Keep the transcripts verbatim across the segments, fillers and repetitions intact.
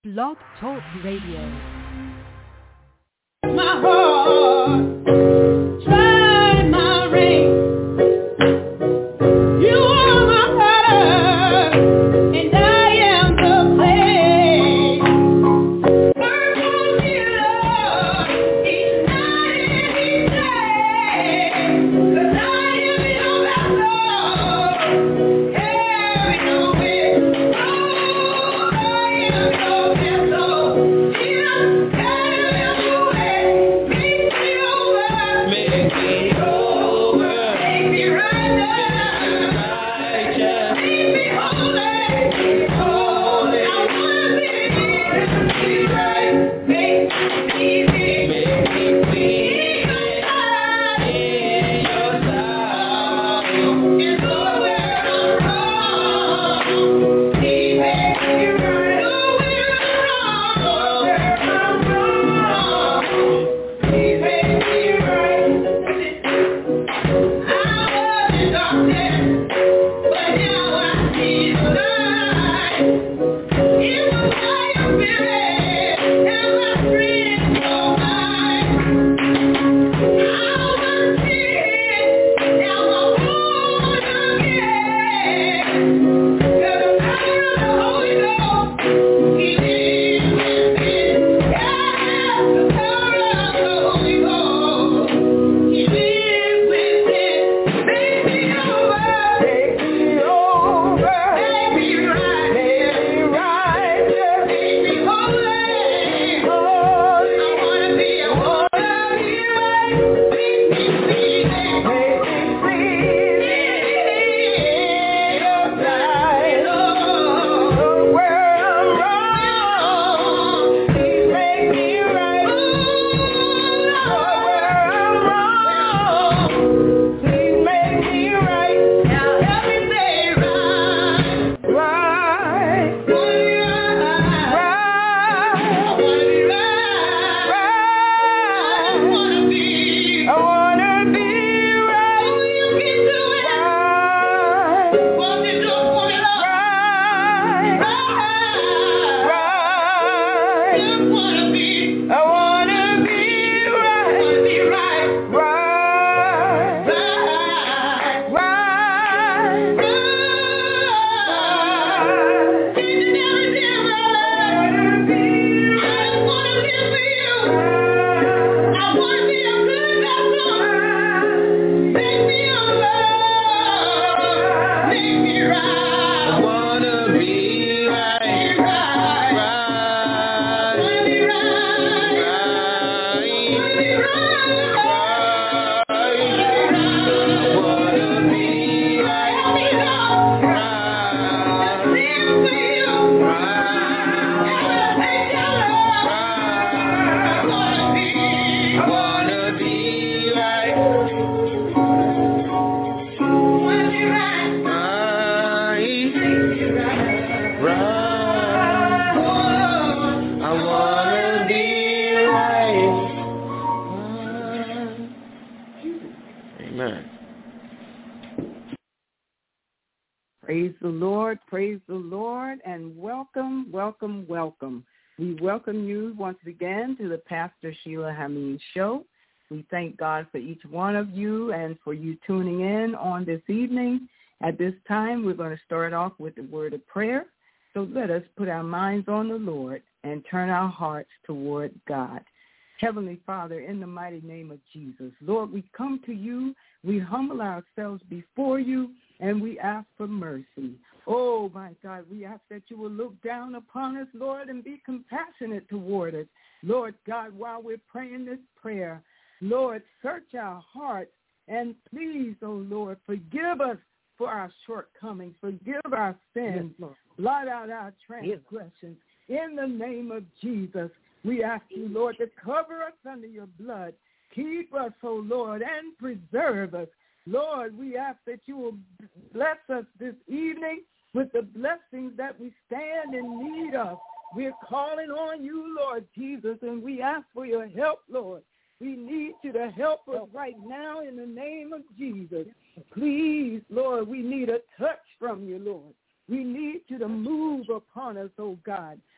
Blog Talk Radio. My heart, try my ring. You are my heart, and I am the clay. Work on me, Lord, each night and each day. 'Cause I am your vessel, carry no weight. Oh, I am your vessel. Jesus, carry your weight. Make me over, make me over, make me right now, righteous, make me holy, holy. I wanna be, be right, make me clean, make me clean. In your sight, in your sight, it's nowhere I'm wrong. He makes me right, nowhere I'm wrong, nowhere I'm wrong. He makes me right. I was in darkness, but now I see the light. It was by your spirit, and my friends know mine. I was dead, now I'm born again. 'Cause the power of the Holy Ghost, He lives within. Yeah, the power of the Holy Ghost, He lives within. Make me over, make me over, make me right, make me righteous, make me holy, holy. I wanna be, I wanna be right. Make me clean, make me clean. In your sight, Lord, where I'm wrong, please make me right. Lord, where I'm wrong, please make me right. Now help me say right, right, right, right. I wanna be right, right. I wanna be, I wanna be right. Oh, you can do it. Right. Won't you do it for me, Lord? Right, right, right. Just wanna be, I wanna be right. Wanna be right, right, right, right, right. Each and every day of my life, I just wanna live for you. I wanna be a good vessel. Make me over, make me right. I wanna be right, right, right. Wanna be right, right. Wanna be right, right. Wanna be right. Help me, Lord. Right. To live for you. Right. And to take your love. Right. I wanna be, I wanna be right. Wanna be right. Right. Right. Oh, I wanna be right. Amen. Praise the Lord, praise the Lord, and welcome, welcome, welcome. We welcome you once again to the Pastor Sheila Hameen Show. We thank God for each one of you and for you tuning in on this evening. At this time, we're going to start off with the word of prayer. So let us put our minds on the Lord and turn our hearts toward God. Heavenly Father, in the mighty name of Jesus, Lord, we come to you, we humble ourselves before you, and we ask for mercy. Oh, my God, we ask that you will look down upon us, Lord, and be compassionate toward us. Lord God, while we're praying this prayer, Lord, search our hearts, and please, oh, Lord, forgive us for our shortcomings. Forgive our sins. Yes, Lord. Blot out our transgressions. In the name of Jesus, we ask you, Lord, to cover us under your blood. Keep us, oh Lord, and preserve us. Lord, we ask that you will bless us this evening with the blessings that we stand in need of. We're calling on you, Lord Jesus, and we ask for your help, Lord. We need you to help us right now in the name of Jesus. Please, Lord, we need a touch from you, Lord. We need you to move upon us, oh God.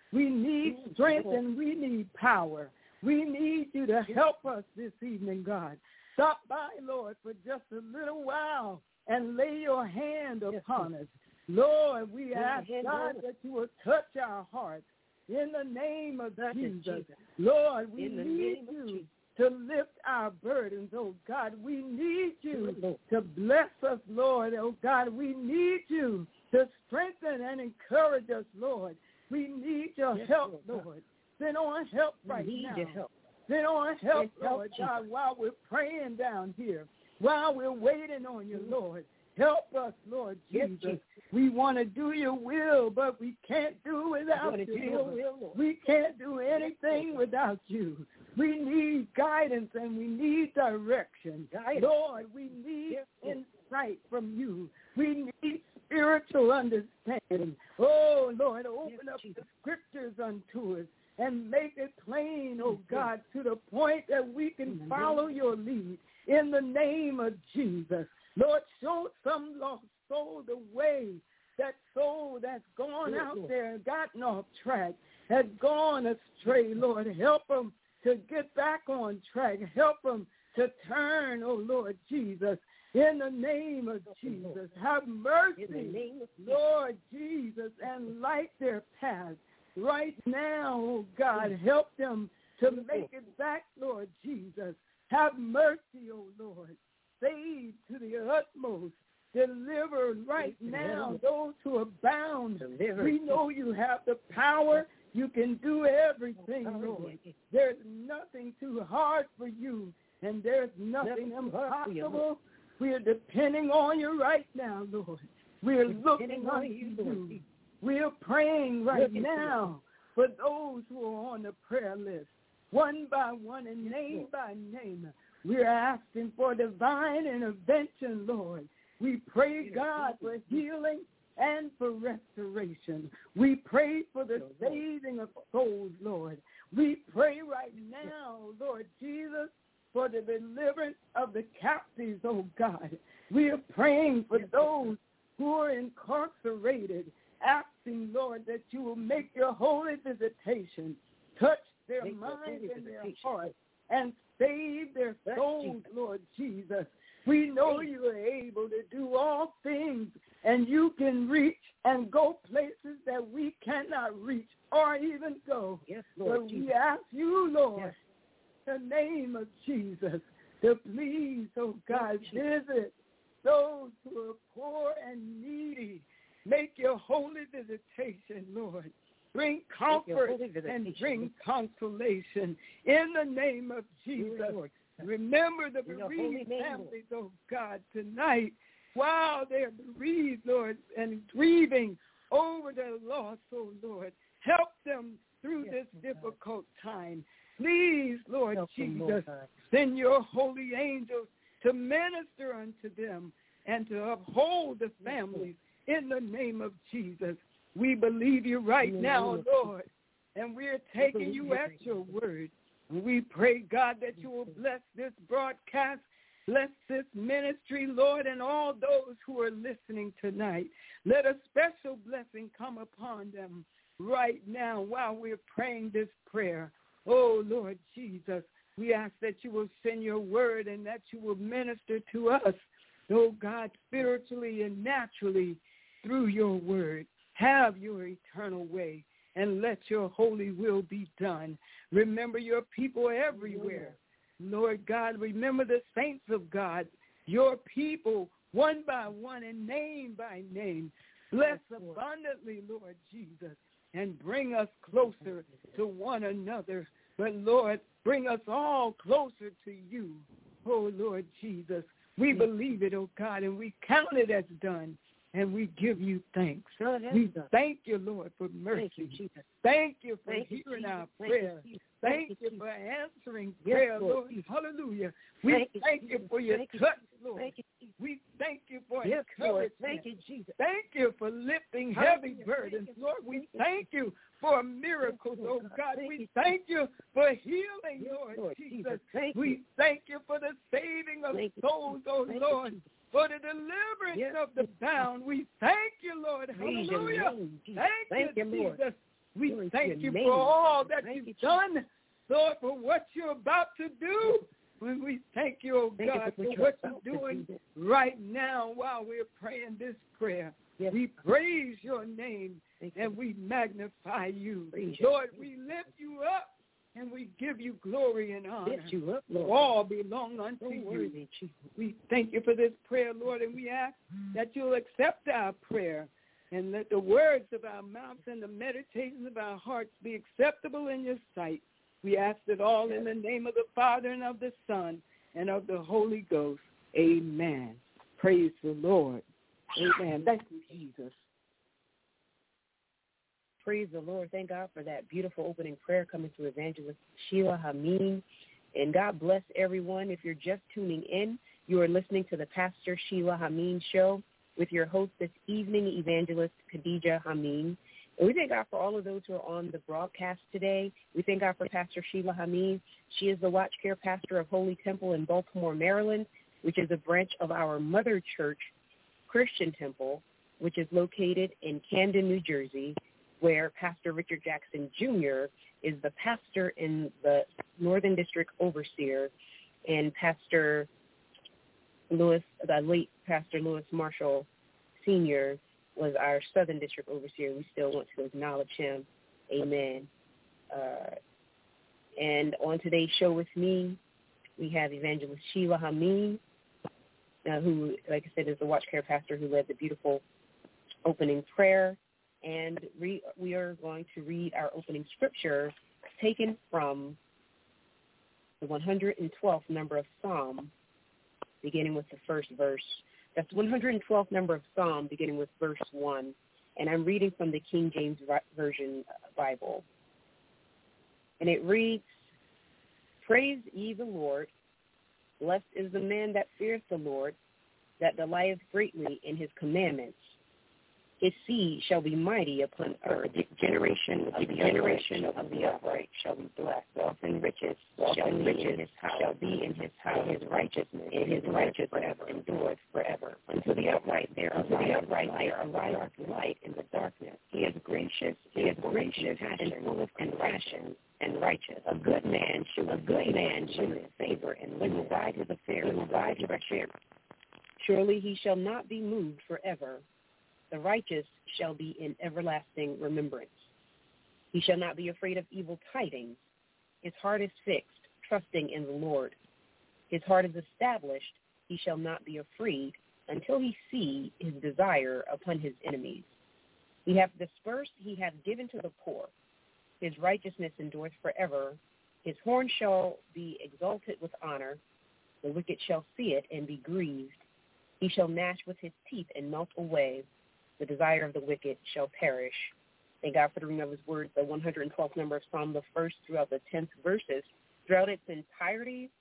We need strength and we need power. We need you to help us this evening, God. Stop by, Lord, for just a little while and lay your hand upon us. Lord, we ask, God, that you will touch our hearts in the name of Jesus. Lord, we need you to lift our burdens, oh God. We need you to bless us, Lord. Oh God, we need you to strengthen and encourage us, Lord. We need your help, Lord. Send on help right now. Send on help, Lord God, while we're praying down here, while we're waiting on you, Lord. Help us, Lord Jesus. We want to do your will, but we can't do without you. We can't do anything without you. We need guidance and we need direction. Lord, we need insight from you. We need spiritual understanding. Oh, Lord, open up the scriptures unto us and make it plain, oh God, to the point that we can follow your lead in the name of Jesus. Lord, show some lost soul the way, that soul that's gone out there and gotten off track, has gone astray. Lord, help them to get back on track. Help them to turn, oh Lord Jesus, in the name of Jesus. Have mercy, Lord Jesus, and light their path. Right now, oh God, help them to make it back, Lord Jesus. Have mercy, oh Lord. Save to the utmost. Deliver right now those who are bound. We know you have the power. You can do everything, Lord. There's nothing too hard for you, and there's nothing impossible. We are depending on you right now, Lord. We are looking on you. We are praying right now for those who are on the prayer list, one by one and name by name. We're asking for divine intervention, Lord. We pray, God, for healing and for restoration. We pray for the saving of souls, Lord. We pray right now, Lord Jesus, for the deliverance of the captives, oh God. We are praying for those who are incarcerated, asking, Lord, that you will make your holy visitation, touch their minds and their hearts, and save their souls, Lord Jesus. We know you are able to do all things, and you can reach and go places that we cannot reach or even go. Yes, Lord. So we ask you, Lord, yes, in the name of Jesus, to please, oh God, visit those who are poor and needy. Make your holy visitation, Lord. Bring comfort and bring consolation in the name of Jesus. Remember the bereaved families, oh God, tonight while they're bereaved, Lord, and grieving over their loss, oh Lord. Help them through this difficult time. Please, Lord Jesus, send your holy angels to minister unto them and to uphold the families in the name of Jesus. We believe you right now, Lord, and we're taking you at your word. We pray, God, that you will bless this broadcast, bless this ministry, Lord, and all those who are listening tonight. Let a special blessing come upon them right now while we're praying this prayer. Oh, Lord Jesus, we ask that you will send your word and that you will minister to us, oh God, spiritually and naturally through your word. Have your eternal way and let your holy will be done. Remember your people everywhere. Lord God, remember the saints of God, your people, one by one and name by name. Bless abundantly, Lord Jesus, and bring us closer to one another. But, Lord, bring us all closer to you, oh, Lord Jesus. We believe it, oh God, and we count it as done. And we give you thanks. We thank you, Lord, for mercy. Thank you, Jesus. Thank you for thank hearing you, our prayer. Thank, thank you for answering yes, prayer, Lord. Lord. Hallelujah. We thank, thank you for your thank touch, Lord. Thank you, we thank you for yes, encouragement. Thank you, Jesus. Thank you for lifting heavy burdens, Lord. We thank you for miracles, oh God. We thank you for healing, Lord Jesus. We thank you for the saving of souls, oh Lord. For the deliverance yes. of the bound, we thank you, Lord. Hallelujah. Thank, thank you, Jesus. Lord. We Glory to thank your you name. for all that Thank you've you, done, Lord, for what you're about to do. When we thank you, oh Thank you God, for for what what you're you're about to doing do. right now while we're praying this prayer. Yes. We praise your name Thank you. and we magnify you. Praise you. Lord, we lift you up and we give you glory and honor. Lift you up, For Lord. all belong unto So you. worthy, Jesus. We thank you for this prayer, Lord, and we ask that you'll accept our prayer and let the words of our mouths and the meditations of our hearts be acceptable in your sight. We ask it all in the name of the Father and of the Son and of the Holy Ghost. Amen. Praise the Lord. Amen. Thank you, Jesus. Praise the Lord. Thank God for that beautiful opening prayer coming through Evangelist Sheila Hameen. And God bless everyone. If you're just tuning in, you are listening to the Pastor Sheila Hameen Show with your host this evening, Evangelist Khadijah Hameen. And we thank God for all of those who are on the broadcast today. We thank God for Pastor Sheila Hameen. She is the Watch Care Pastor of Holy Temple in Baltimore, Maryland, which is a branch of our mother church, Christian Temple, which is located in Camden, New Jersey, where Pastor Richard Jackson Junior is the pastor in the Northern District Overseer, and Pastor Lewis, the late Pastor Lewis Marshall Senior was our Southern District Overseer. We still want to acknowledge him. Amen. Uh, and on today's show with me, we have Evangelist Sheila Hameen, uh, who, like I said, is the Watch Care Pastor who led the beautiful opening prayer. And re- we are going to read our opening scripture taken from the one hundred twelfth number of Psalm, beginning with the first verse. That's the one hundred twelfth number of Psalm, beginning with verse one. And I'm reading from the King James Version Bible. And it reads, "Praise ye the Lord. Blessed is the man that feareth the Lord, that delighteth greatly in his commandments. His seed shall be mighty upon earth. The generation of the generation of the upright shall be blessed. Wealth and riches shall be in his house. Shall be in his house. His righteousness, in his righteousness forever endureth forever. Unto the upright there unto the upright there ariseth light in the darkness. He is gracious. He is gracious and full of compassion and righteous. A good man should a good man should favor and when ride his affairs. He will ride his affairs. Surely he shall not be moved forever. The righteous shall be in everlasting remembrance. He shall not be afraid of evil tidings. His heart is fixed, trusting in the Lord. His heart is established. He shall not be afraid until he see his desire upon his enemies. He hath dispersed, he hath given to the poor. His righteousness endureth forever. His horn shall be exalted with honor. The wicked shall see it and be grieved. He shall gnash with his teeth and melt away. The desire of the wicked shall perish." Thank God for the reading of his words, the one hundred twelfth number of Psalm, the first throughout the tenth verses, throughout its entirety.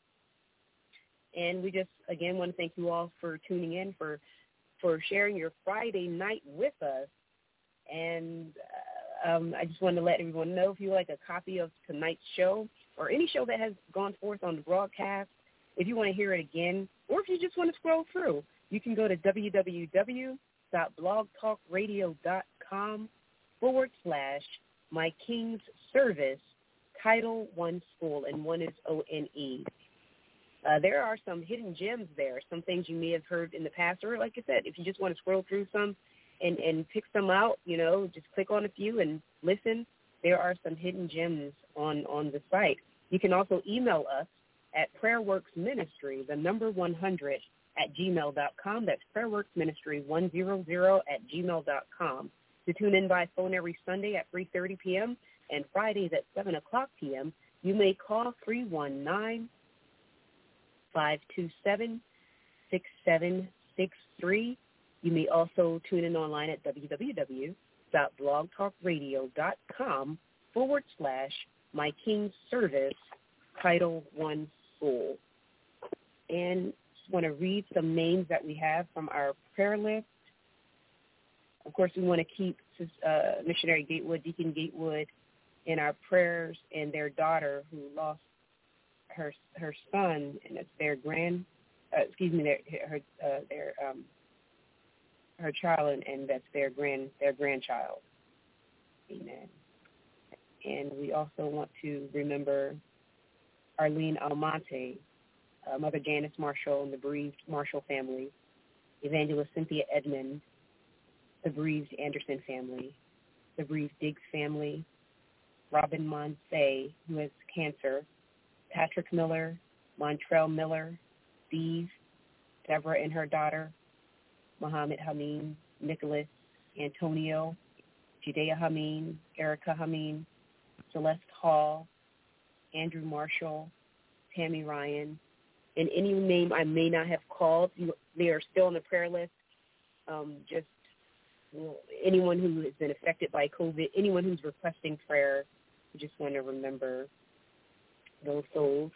And we just, again, want to thank you all for tuning in, for for sharing your Friday night with us. And uh, um, I just wanted to let everyone know, if you like a copy of tonight's show or any show that has gone forth on the broadcast, if you want to hear it again, or if you just want to scroll through, you can go to www. dot blogtalkradio.com forward slash my King's Service Title One School, and one is O N E. Uh, there are some hidden gems there, some things you may have heard in the past, or like I said, if you just want to scroll through some and, and pick some out, you know, just click on a few and listen. There are some hidden gems on, on the site. You can also email us at Prayerworks Ministry, the number one hundred, at gmail dot com. That's prayerworksministry one hundred at gmail dot com. To tune in by phone every Sunday at three thirty p.m. and Fridays at seven o'clock p.m., you may call three one nine, five two seven, six seven six three. You may also tune in online at www.blogtalkradio.com forward slash My King's Service Title One School. And want to read some names that we have from our prayer list. Of course, we want to keep uh, Missionary Gatewood, Deacon Gatewood, in our prayers, and their daughter who lost her her son, and it's their grand, uh, excuse me, their her uh, their um, her child, and, and that's their grand their grandchild. Amen. And we also want to remember Arlene Almonte, uh, Mother Janice Marshall and the bereaved Marshall family, Evangelist Cynthia Edmond, the bereaved Anderson family, the bereaved Diggs family, Robin Monsey, who has cancer, Patrick Miller, Montrell Miller, Steve, Deborah and her daughter, Muhammad Hameen, Nicholas, Antonio, Judea Hameen, Erica Hameen, Celeste Hall, Andrew Marshall, Tammy Ryan, and any name I may not have called, you, they are still on the prayer list. Um, just you know, anyone who has been affected by COVID, anyone who's requesting prayer, we just want to remember those souls.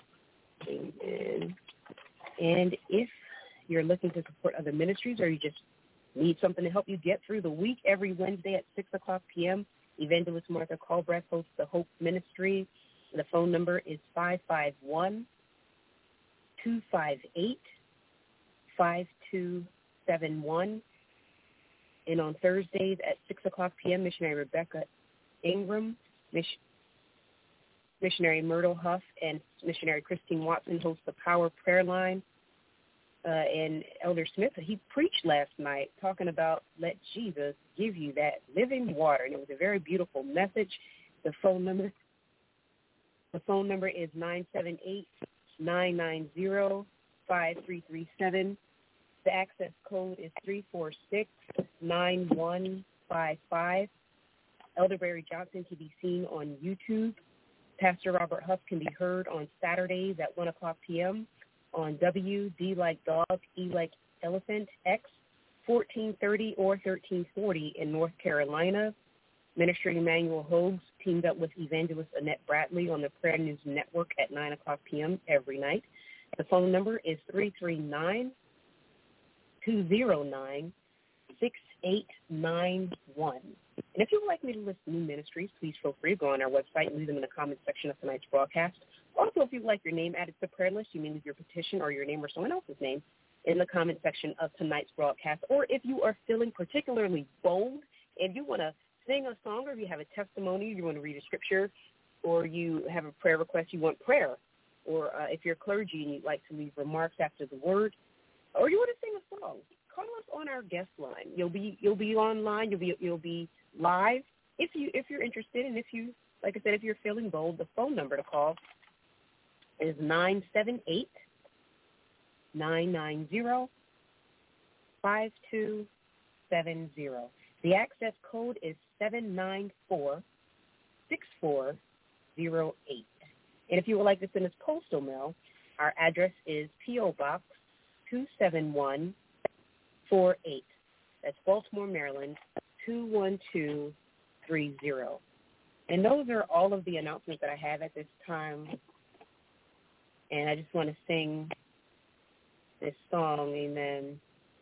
Amen. And if you're looking to support other ministries or you just need something to help you get through the week, every Wednesday at six o'clock p.m., Evangelist Martha Colbreth hosts the Hope Ministry. The phone number is five five one, two five eight, five two seven one. And on Thursdays at six o'clock p.m., Missionary Rebecca Ingram, Miss- Missionary Myrtle Huff, and Missionary Christine Watson host the Power Prayer Line. Uh, and Elder Smith, he preached last night talking about let Jesus give you that living water, and it was a very beautiful message. The phone number, the phone number is nine seven eight, nine nine zero, five three three seven. The access code is three four six, nine one five five. Elder Barry Johnson can be seen on YouTube. Pastor Robert Huff can be heard on Saturdays at one o'clock p.m. on W, D like dog, E like elephant, X, fourteen thirty or thirteen forty in North Carolina. Ministry Emmanuel Hogues teamed up with Evangelist Annette Bradley on the Prayer News Network at nine o'clock p.m. every night. The phone number is three three nine, two zero nine, six eight nine one. And if you would like me to list new ministries, please feel free to go on our website and leave them in the comments section of tonight's broadcast. Also, if you'd like your name added to the prayer list, you may leave your petition or your name or someone else's name in the comment section of tonight's broadcast. Or if you are feeling particularly bold and you want to sing a song, or if you have a testimony, you want to read a scripture, or you have a prayer request, you want prayer, or uh, if you're clergy and you'd like to leave remarks after the word, or you want to sing a song, call us on our guest line. You'll be you'll be online. You'll be you'll be live if you if you're interested, and if you like I said, if you're feeling bold, the phone number to call is nine seven eight, nine nine zero, five two seven zero. The access code is seven nine four, six four zero eight. And if you would like to send us postal mail, our address is P O. Box two seven one four eight. That's Baltimore, Maryland, two one two three zero. And those are all of the announcements that I have at this time. And I just want to sing this song, amen.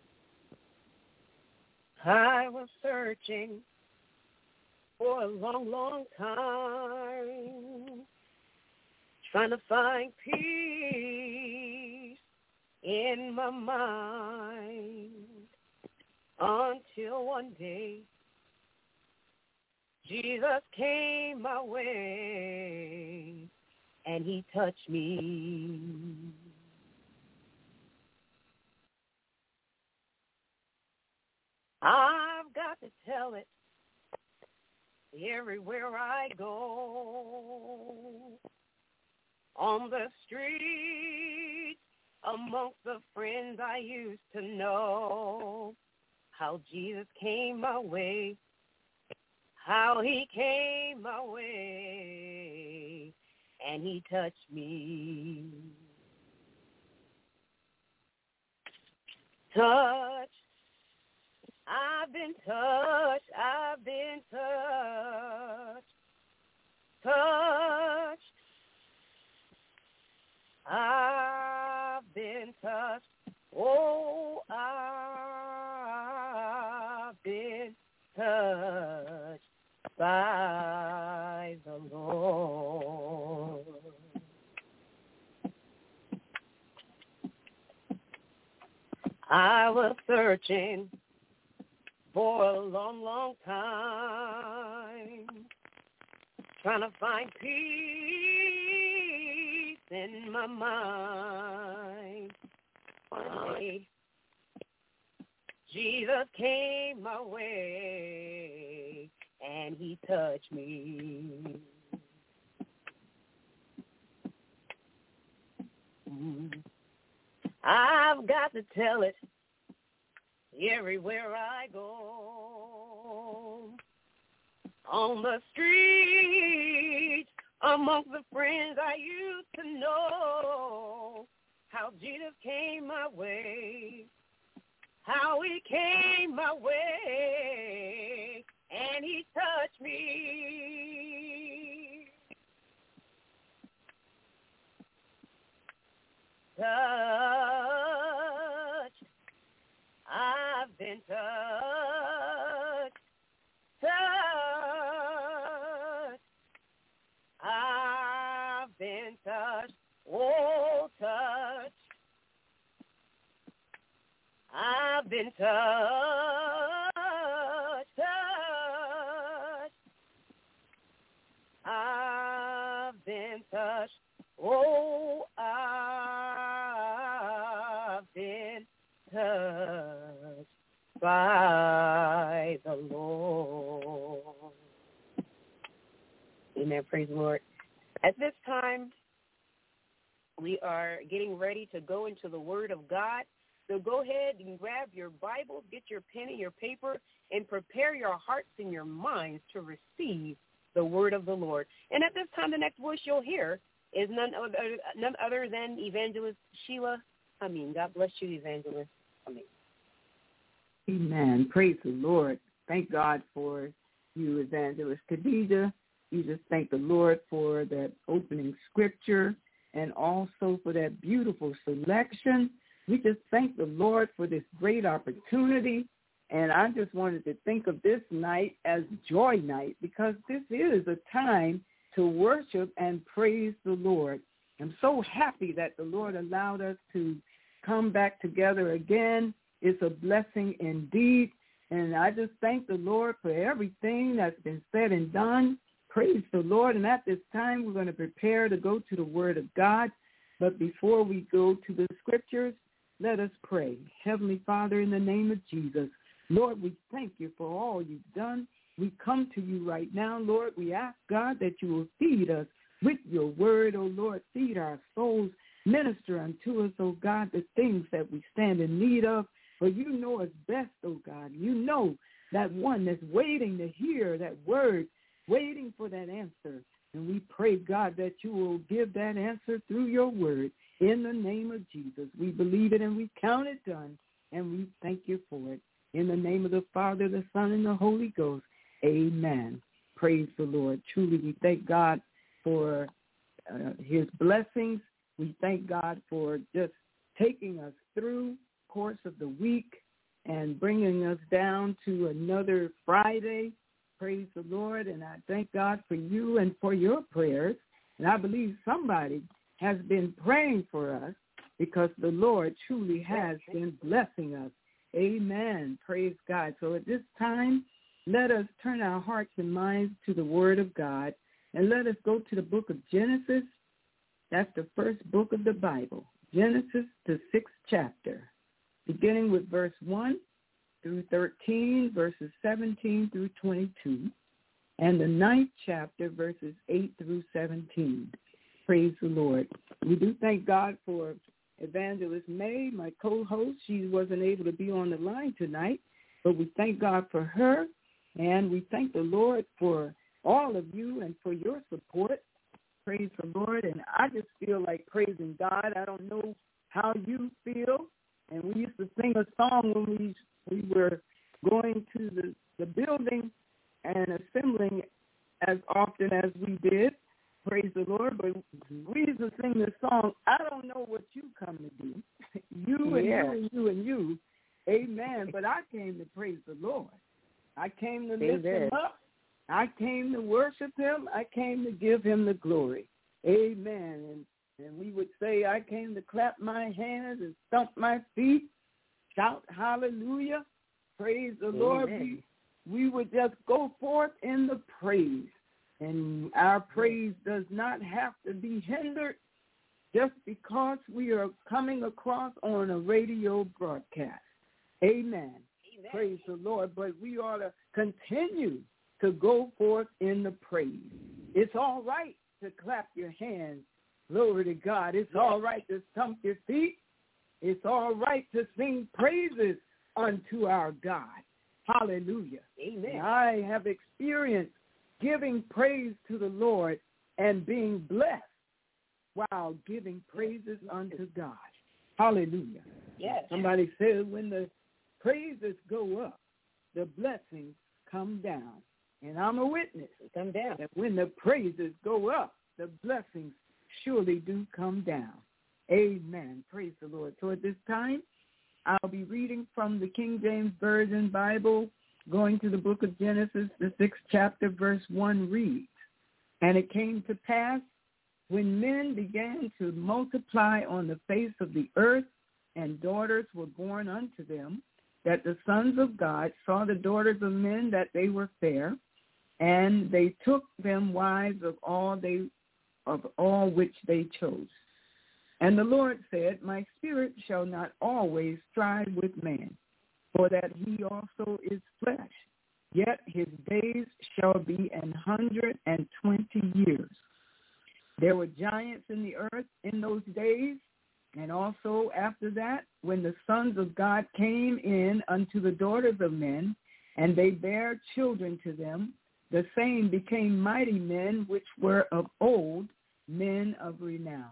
I was searching for a long, long time, trying to find peace in my mind, until one day Jesus came my way and he touched me. I've got to tell it everywhere I go, on the streets, amongst the friends I used to know, how Jesus came my way, how he came my way, and he touched me. Touch. I've been touched, I've been touched, touched. I've been touched, oh, I've been touched by the Lord. I was searching for a long, long time, trying to find peace in my mind. One day, Jesus came my way, and he touched me. I've got to tell it everywhere I go. On the street, amongst the friends I used to know, how Jesus came my way, how he came my way, and he touched me. Touched, I've been touched, touched, I've been touched, oh, touched, I've been touched, touched, I've been touched, oh, I've been touched by the Lord. Amen. Praise the Lord. At this time, we are getting ready to go into the Word of God. So go ahead and grab your Bibles, get your pen and your paper, and prepare your hearts and your minds to receive the Word of the Lord. And at this time, the next voice you'll hear is none other, none other than Evangelist Sheila Hameen. God bless you, Evangelist Hameen. Amen. Praise the Lord. Thank God for you, Evangelist Khadijah. You just thank the Lord for that opening scripture and also for that beautiful selection. We just thank the Lord for this great opportunity. And I just wanted to think of this night as Joy Night, because this is a time to worship and praise the Lord. I'm so happy that the Lord allowed us to come back together again. It's a blessing indeed. And I just thank the Lord for everything that's been said and done. Praise the Lord. And at this time, we're going to prepare to go to the Word of God. But before we go to the scriptures, let us pray. Heavenly Father, in the name of Jesus, Lord, we thank you for all you've done. We come to you right now, Lord. We ask, God, that you will feed us with your word, oh Lord. Feed our souls. Minister unto us, oh God, the things that we stand in need of. For you know us best, oh God. You know that one that's waiting to hear that word, waiting for that answer. And we pray, God, that you will give that answer through your word. In the name of Jesus, we believe it and we count it done. And we thank you for it. In the name of the Father, the Son, and the Holy Ghost. Amen. Praise the Lord. Truly, we thank God for uh, his blessings. We thank God for just taking us through the course of the week and bringing us down to another Friday. Praise the Lord. And I thank God for you and for your prayers. And I believe somebody has been praying for us, because the Lord truly has been blessing us. Amen. Praise God. So at this time, let us turn our hearts and minds to the Word of God, and let us go to the book of Genesis. That's the first book of the Bible, Genesis, the sixth chapter, beginning with verse one through thirteen, verses seventeen through twenty-two, and the ninth chapter, verses eight through seventeen. Praise the Lord. We do thank God for Evangelist May, my co-host. She wasn't able to be on the line tonight, but we thank God for her, and we thank the Lord for all of you and for your support. Praise the Lord. And I just feel like praising God. I don't know how you feel. And we used to sing a song when we we were going to the, the building and assembling as often as we did. Praise the Lord. But we used to sing this song, I don't know what you come to do. you and yeah. you and you and you. Amen. But I came to praise the Lord. I came to lift Amen. him up. I came to worship him. I came to give him the glory. Amen. And, and we would say, I came to clap my hands and stomp my feet, shout hallelujah, praise the Amen. Lord. We, we would just go forth in the praise. And our praise does not have to be hindered just because we are coming across on a radio broadcast. Amen. Amen. Praise the Lord. But we ought to continue to go forth in the praise. It's all right to clap your hands. Glory to God. It's all right to stomp your feet. It's all right to sing praises unto our God. Hallelujah. Amen. And I have experienced giving praise to the Lord and being blessed while giving praises unto God. Hallelujah. Yes. Somebody said when the praises go up, the blessings come down. And I'm a witness. Come down. That when the praises go up, the blessings surely do come down. Amen. Praise the Lord. So at this time, I'll be reading from the King James Version Bible, going to the book of Genesis, the sixth chapter, verse one reads, "And it came to pass, when men began to multiply on the face of the earth, and daughters were born unto them, that the sons of God saw the daughters of men that they were fair, and they took them wives of all they of all which they chose. And the Lord said, My spirit shall not always strive with man, for that he also is flesh. Yet his days shall be an hundred and twenty years. There were giants in the earth in those days, and also after that, when the sons of God came in unto the daughters of men, and they bare children to them, the same became mighty men which were of old, men of renown.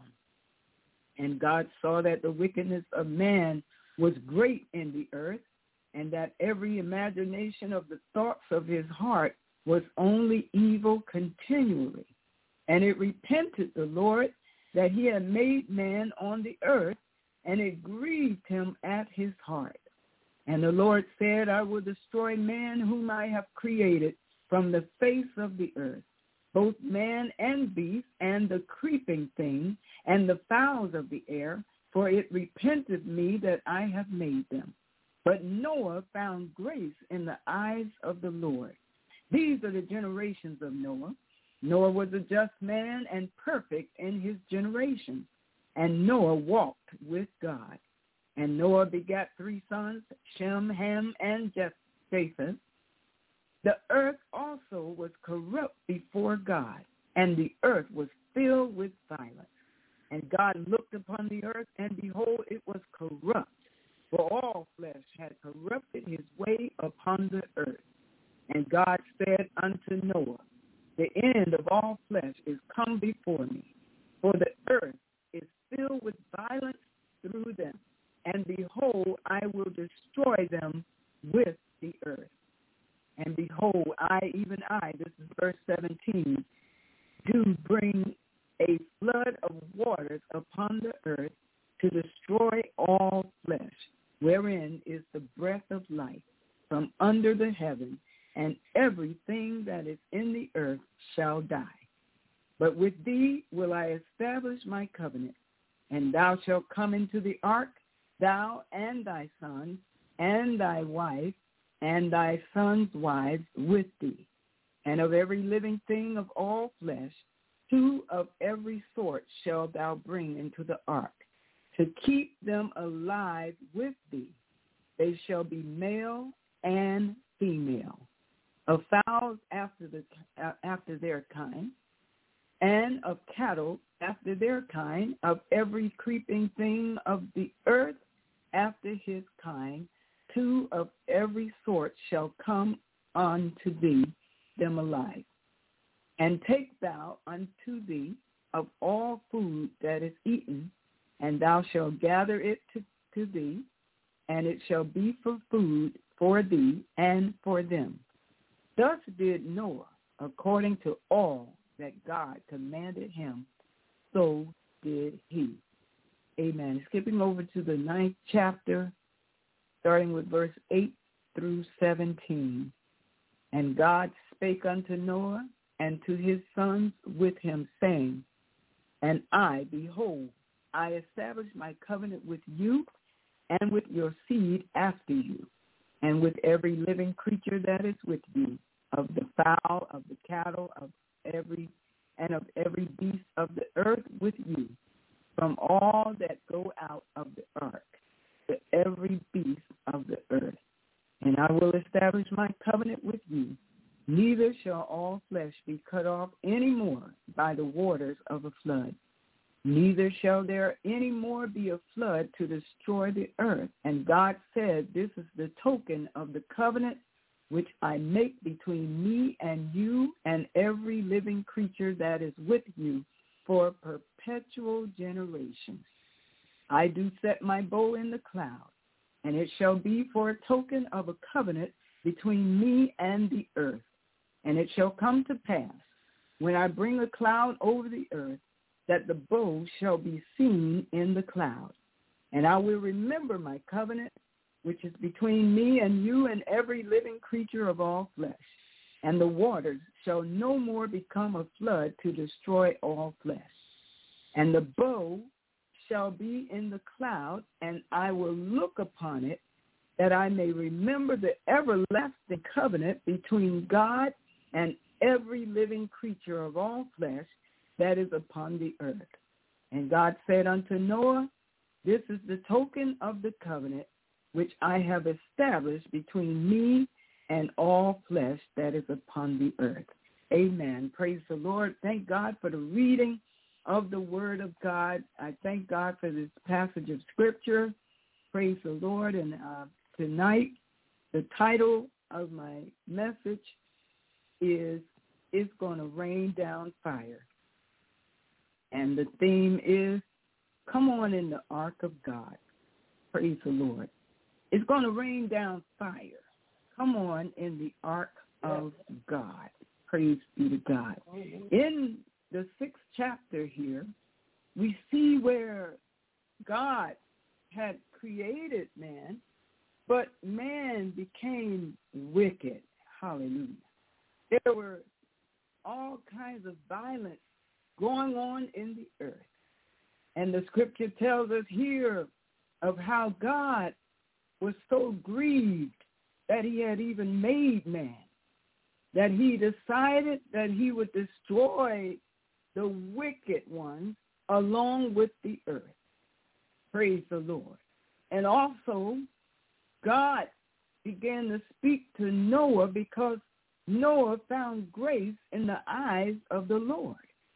And God saw that the wickedness of man was great in the earth, and that every imagination of the thoughts of his heart was only evil continually. And it repented the Lord that he had made man on the earth, and it grieved him at his heart. And the Lord said, I will destroy man whom I have created from the face of the earth, both man and beast, and the creeping thing, and the fowls of the air, for it repented me that I have made them. But Noah found grace in the eyes of the Lord. These are the generations of Noah. Noah was a just man and perfect in his generation. And Noah walked with God. And Noah begat three sons, Shem, Ham, and Japheth. The earth also was corrupt before God, and the earth was filled with violence. And God looked upon the earth, and behold, it was corrupt, for all flesh had corrupted his way upon the earth. And God said unto Noah, the end of all flesh is come before me, for the earth is filled with violence through them. And behold, I will destroy them with the earth. And behold, I, even I, this is verse seventeen, do bring a flood of waters upon the earth to destroy all flesh, wherein is the breath of life from under the heaven, and everything that is in the earth shall die. But with thee will I establish my covenant, and thou shalt come into the ark, thou and thy sons, and thy wife, and thy sons' wives with thee. And of every living thing of all flesh, two of every sort shalt thou bring into the ark, to keep them alive with thee. They shall be male and female, of fowls after the uh, after their kind, and of cattle after their kind, of every creeping thing of the earth after his kind. Two of every sort shall come unto thee, them alive. And take thou unto thee of all food that is eaten, and thou shalt gather it to, to thee, and it shall be for food for thee and for them. Thus did Noah, according to all that God commanded him, so did he. Amen. Skipping over to the ninth chapter, starting with verse eight through seventeen. And God spake unto Noah and to his sons with him, saying, And I, behold, I establish my covenant with you and with your seed after you, and with every living creature that is with you, of the fowl, of the cattle, of every and of every beast of the earth with you, from all that go out of the ark, to every beast of the earth. And I will establish my covenant with you. Neither shall all flesh be cut off any more by the waters of a flood. Neither shall there any more be a flood to destroy the earth. And God said, this is the token of the covenant which I make between me and you and every living creature that is with you for perpetual generations. I do set my bow in the cloud, and it shall be for a token of a covenant between me and the earth. And it shall come to pass, when I bring a cloud over the earth, that the bow shall be seen in the cloud. And I will remember my covenant, which is between me and you and every living creature of all flesh. And the waters shall no more become a flood to destroy all flesh. And the bow shall be in the cloud, and I will look upon it, that I may remember the everlasting covenant between God and every living creature of all flesh that is upon the earth. And God said unto Noah, this is the token of the covenant which I have established between me and all flesh that is upon the earth. Amen. Praise the Lord. Thank God for the reading of the word of God. I thank God for this passage of scripture. Praise the Lord. And uh, tonight, the title of my message is, It's Gonna Rain Down Fire. And the theme is, Come On in the Ark of God. Praise the Lord. It's going to rain down fire. Come on in the ark of God. Praise be to God. In the sixth chapter here, we see where God had created man, but man became wicked. Hallelujah. There were all kinds of violence going on in the earth. And the scripture tells us here of how God was so grieved that he had even made man, that he decided that he would destroy the wicked ones along with the earth. Praise the Lord. And also, God began to speak to Noah because Noah found grace in the eyes of the Lord.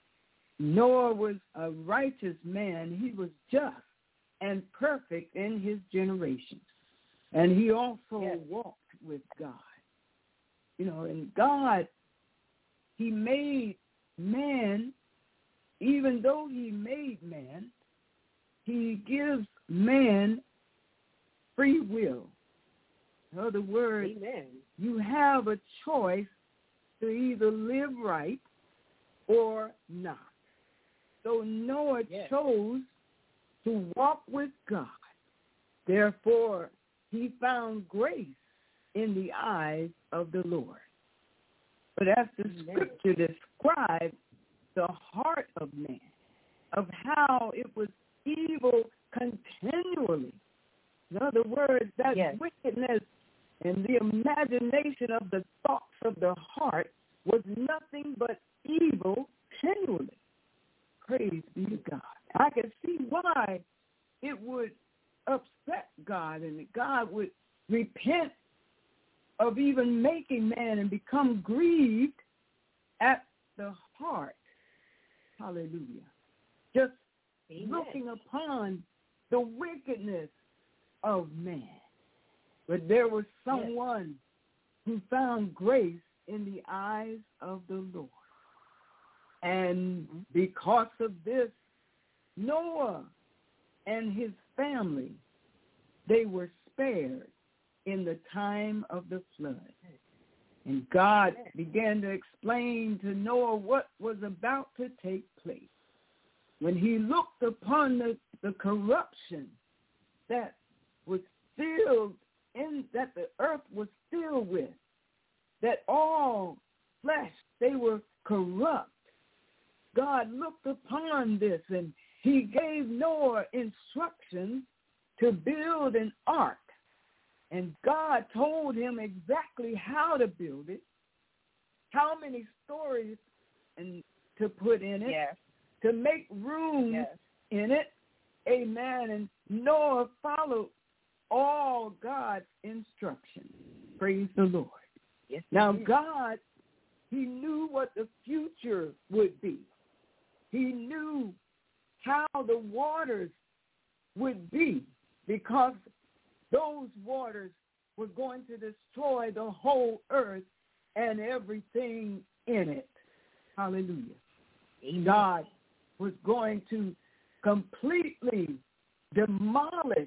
Noah was a righteous man. He was just and perfect in his generations. And he also yes. walked with God. You know, and God, he made man, even though he made man, he gives man free will. In other words, Amen. You have a choice to either live right or not. So Noah yes. chose to walk with God. Therefore, he found grace in the eyes of the Lord. But as the scripture describes the heart of man, of how it was evil continually. In other words, that yes. wickedness and the imagination of the thoughts of the heart was nothing but evil continually. Praise be to God. I can see why it would upset God and God would repent of even making man and become grieved at the heart. Hallelujah. Just Amen. Looking upon the wickedness of man. But there was someone yes. who found grace in the eyes of the Lord. And because of this, Noah and his family, they were spared in the time of the flood. And God began to explain to Noah what was about to take place. When he looked upon the, the corruption that was filled in, that the earth was filled with, that all flesh, they were corrupt. God looked upon this and he gave Noah instructions to build an ark. And God told him exactly how to build it, how many stories and to put in it, yes. to make room Yes. in it. Amen. And Noah followed all God's instructions. Praise the Lord. Yes, Now, he did. God, he knew what the future would be. He knew how the waters would be, because those waters were going to destroy the whole earth and everything in it. Hallelujah. Amen. God was going to completely demolish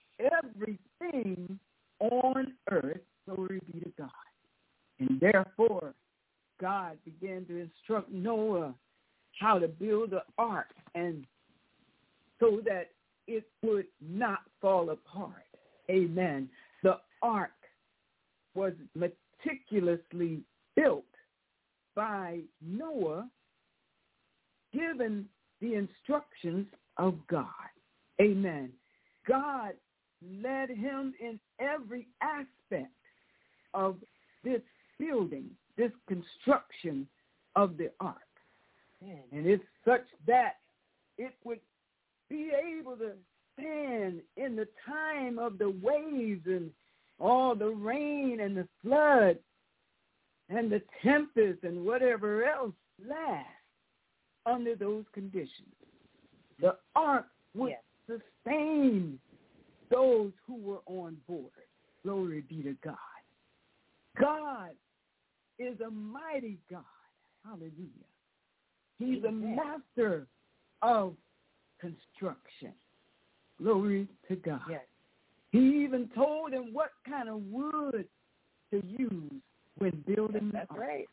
everything on earth. Glory be to God. And therefore, God began to instruct Noah how to build an ark, and so that it would not fall apart. Amen. The ark was meticulously built by Noah, given the instructions of God. Amen. God led him in every aspect of this building, this construction of the ark. Amen. And it's such that it would be able to stand in the time of the waves and all the rain and the flood and the tempest and whatever else last under those conditions. The ark would Yes. sustain those who were on board. Glory be to God. God is a mighty God. Hallelujah. He's a Amen. master of construction. Glory to God. Yes. He even told him what kind of wood to use when building the That's ark. right.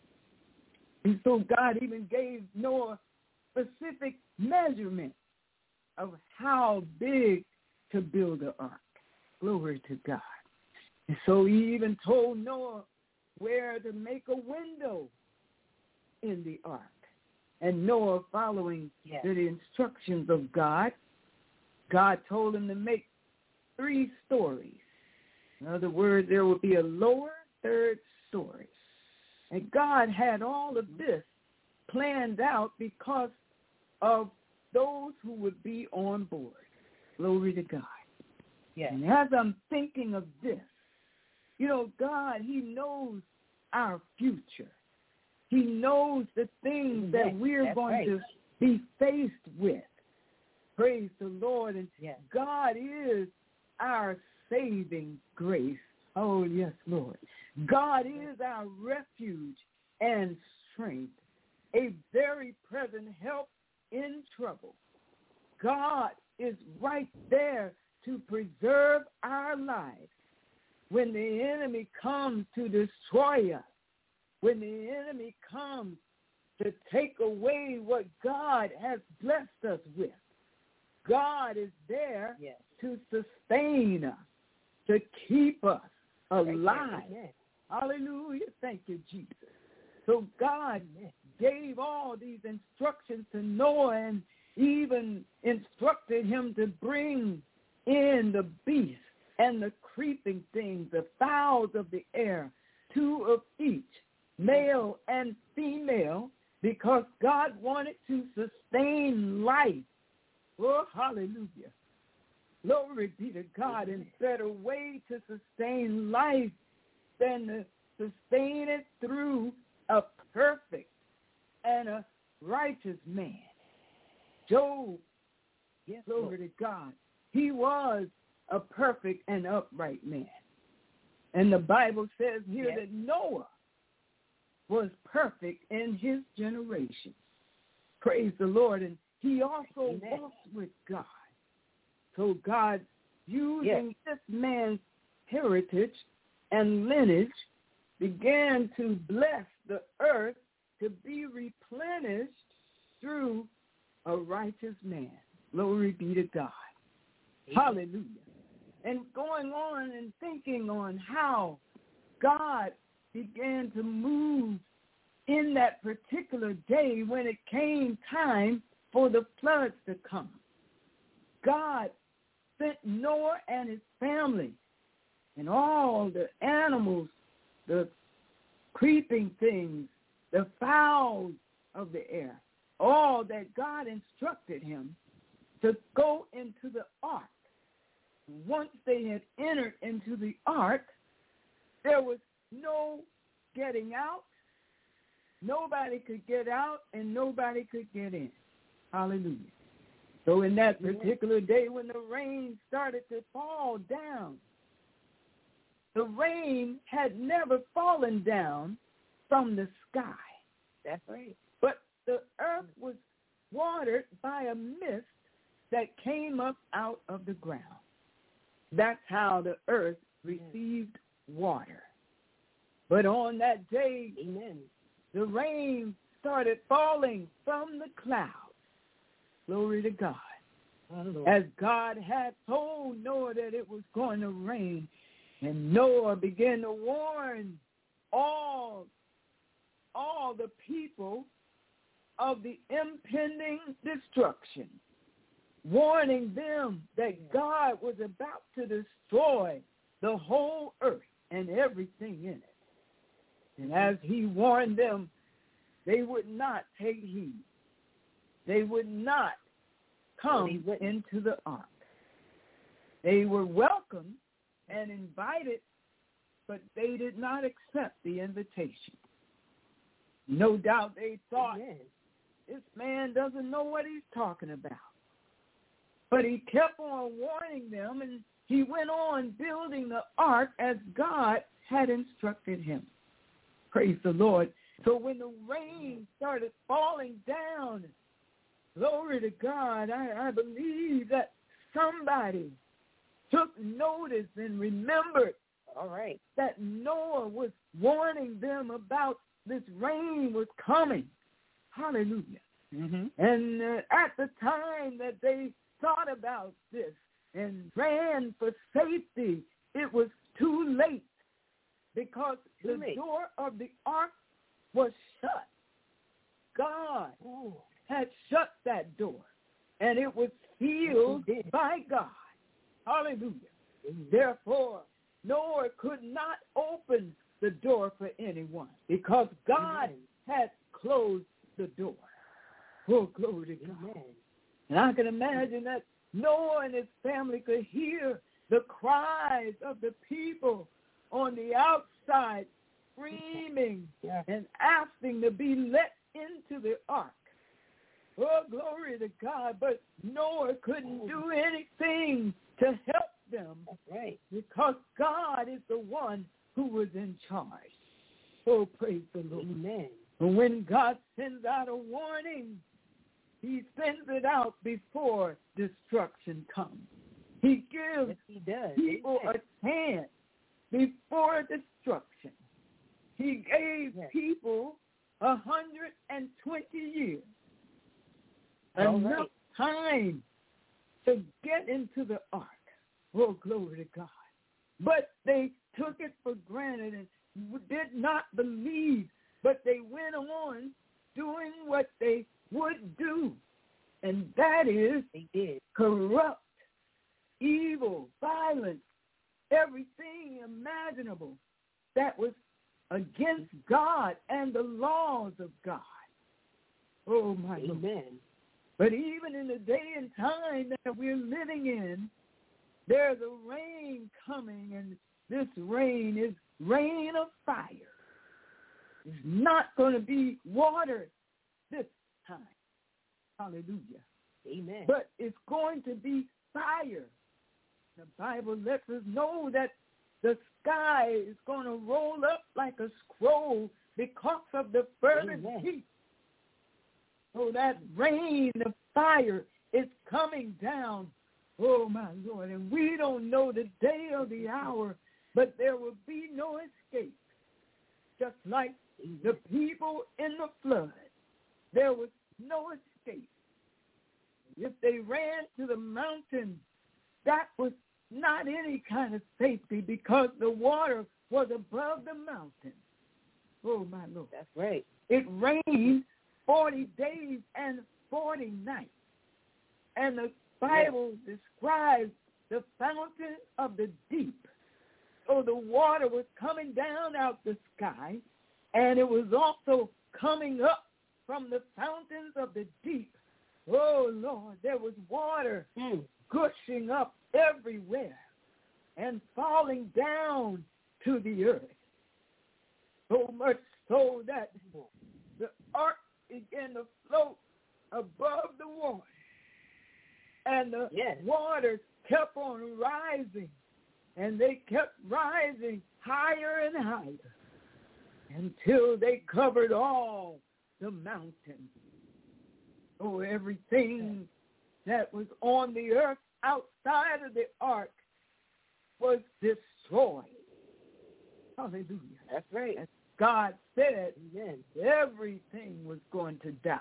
And so God even gave Noah specific measurements of how big to build the ark. Glory to God. And so he even told Noah where to make a window in the ark. And Noah, following Yes. the instructions of God, God told him to make three stories. In other words, there would be a lower third story. And God had all of this planned out because of those who would be on board. Glory to God. Yes. And as I'm thinking of this, you know, God, he knows our future. He knows the things that Yes, we're that's going right. to be faced with. Praise the Lord. And Yes. God is our saving grace. Oh, yes, Lord. God is our refuge and strength, a very present help in trouble. God is right there to preserve our lives when the enemy comes to destroy us, when the enemy comes to take away what God has blessed us with. God is there Yes. to sustain us, to keep us alive. Amen. Hallelujah. Thank you, Jesus. So God Amen. gave all these instructions to Noah and even instructed him to bring in the beasts and the creeping things, the fowls of the air, two of each, male and female, because God wanted to sustain life. Oh, hallelujah. Glory be to God. And better way to sustain life than to sustain it through a perfect and a righteous man. Job, Yes, glory Lord. to God, he was a perfect and upright man. And the Bible says here Yes. that Noah was perfect in his generation. Praise the Lord. And he also Amen. walked with God. So God, using this man's heritage and lineage, began to bless the earth to be replenished through a righteous man. Glory be to God. Amen. Hallelujah. And going on and thinking on how God began to move in that particular day when it came time for the floods to come. God sent Noah and his family and all the animals, the creeping things, the fowls of the air, all that God instructed him to go into the ark. Once they had entered into the ark, there was no getting out. Nobody could get out, and nobody could get in. Hallelujah. So in that particular day when the rain started to fall down, the rain had never fallen down from the sky. That's right. But the earth was watered by a mist that came up out of the ground. That's how the earth received water. But on that day, Amen, the rain started falling from the clouds. Glory to God. Hallelujah. As God had told Noah that it was going to rain, and Noah began to warn all, all the people of the impending destruction, warning them that God was about to destroy the whole earth and everything in it. And as he warned them, they would not take heed. They would not come into the ark. They were welcomed and invited, but they did not accept the invitation. No doubt they thought, Amen. This man doesn't know what he's talking about. But he kept on warning them, and he went on building the ark as God had instructed him. Praise the Lord. So when the rain started falling down, glory to God, I, I believe that somebody took notice and remembered All right. that Noah was warning them about this rain was coming. Hallelujah. Mm-hmm. And uh, at the time that they thought about this and ran for safety, it was too late because Too the late. door of the ark was shut. God Ooh. had shut that door, and it was sealed Yes, he did. by God. Hallelujah. Mm-hmm. Therefore, Noah could not open the door for anyone because God Amen. had closed the door. Oh, glory to God. Amen. And I can imagine that Noah and his family could hear the cries of the people on the outside screaming Yeah. and asking to be let into the ark. Oh, glory to God. But Noah couldn't do anything to help them That's right. because God is the one who was in charge. Oh, praise the Lord. Amen. And when God sends out a warning, he sends it out before destruction comes. He gives Yes, he does. people Amen. a chance before destruction. He gave Yes. people a hundred and twenty years, All enough right. time to get into the ark. Oh, glory to God. But they took it for granted and did not believe, but they went on doing what they would do, and that is They did. corrupt, evil, violence, everything imaginable that was against God and the laws of God. Oh, my Lord. Amen. But even in the day and time that we're living in, there's a rain coming, and this rain is rain of fire. It's not going to be water this time. Hallelujah. Amen. But it's going to be fire. The Bible lets us know that the sky is going to roll up like a scroll because of the fervent Amen. heat. So that rain of fire is coming down. Oh, my Lord. And we don't know the day or the hour, but there will be no escape. Just like the people in the flood, there was no escape. If they ran to the mountain, that was not any kind of safety because the water was above the mountain. Oh, my Lord. That's right. It rained forty days and forty nights. And the Bible yes. describes the fountain of the deep. So the water was coming down out the sky, and it was also coming up from the fountains of the deep. Oh, Lord, there was water mm. gushing up everywhere and falling down to the earth. So much so that the ark began to float above the water. And the yes. waters kept on rising. And they kept rising higher and higher until they covered all the mountains. Oh, everything that was on the earth outside of the ark was destroyed. Hallelujah. That's right. As God said, yes, everything was going to die.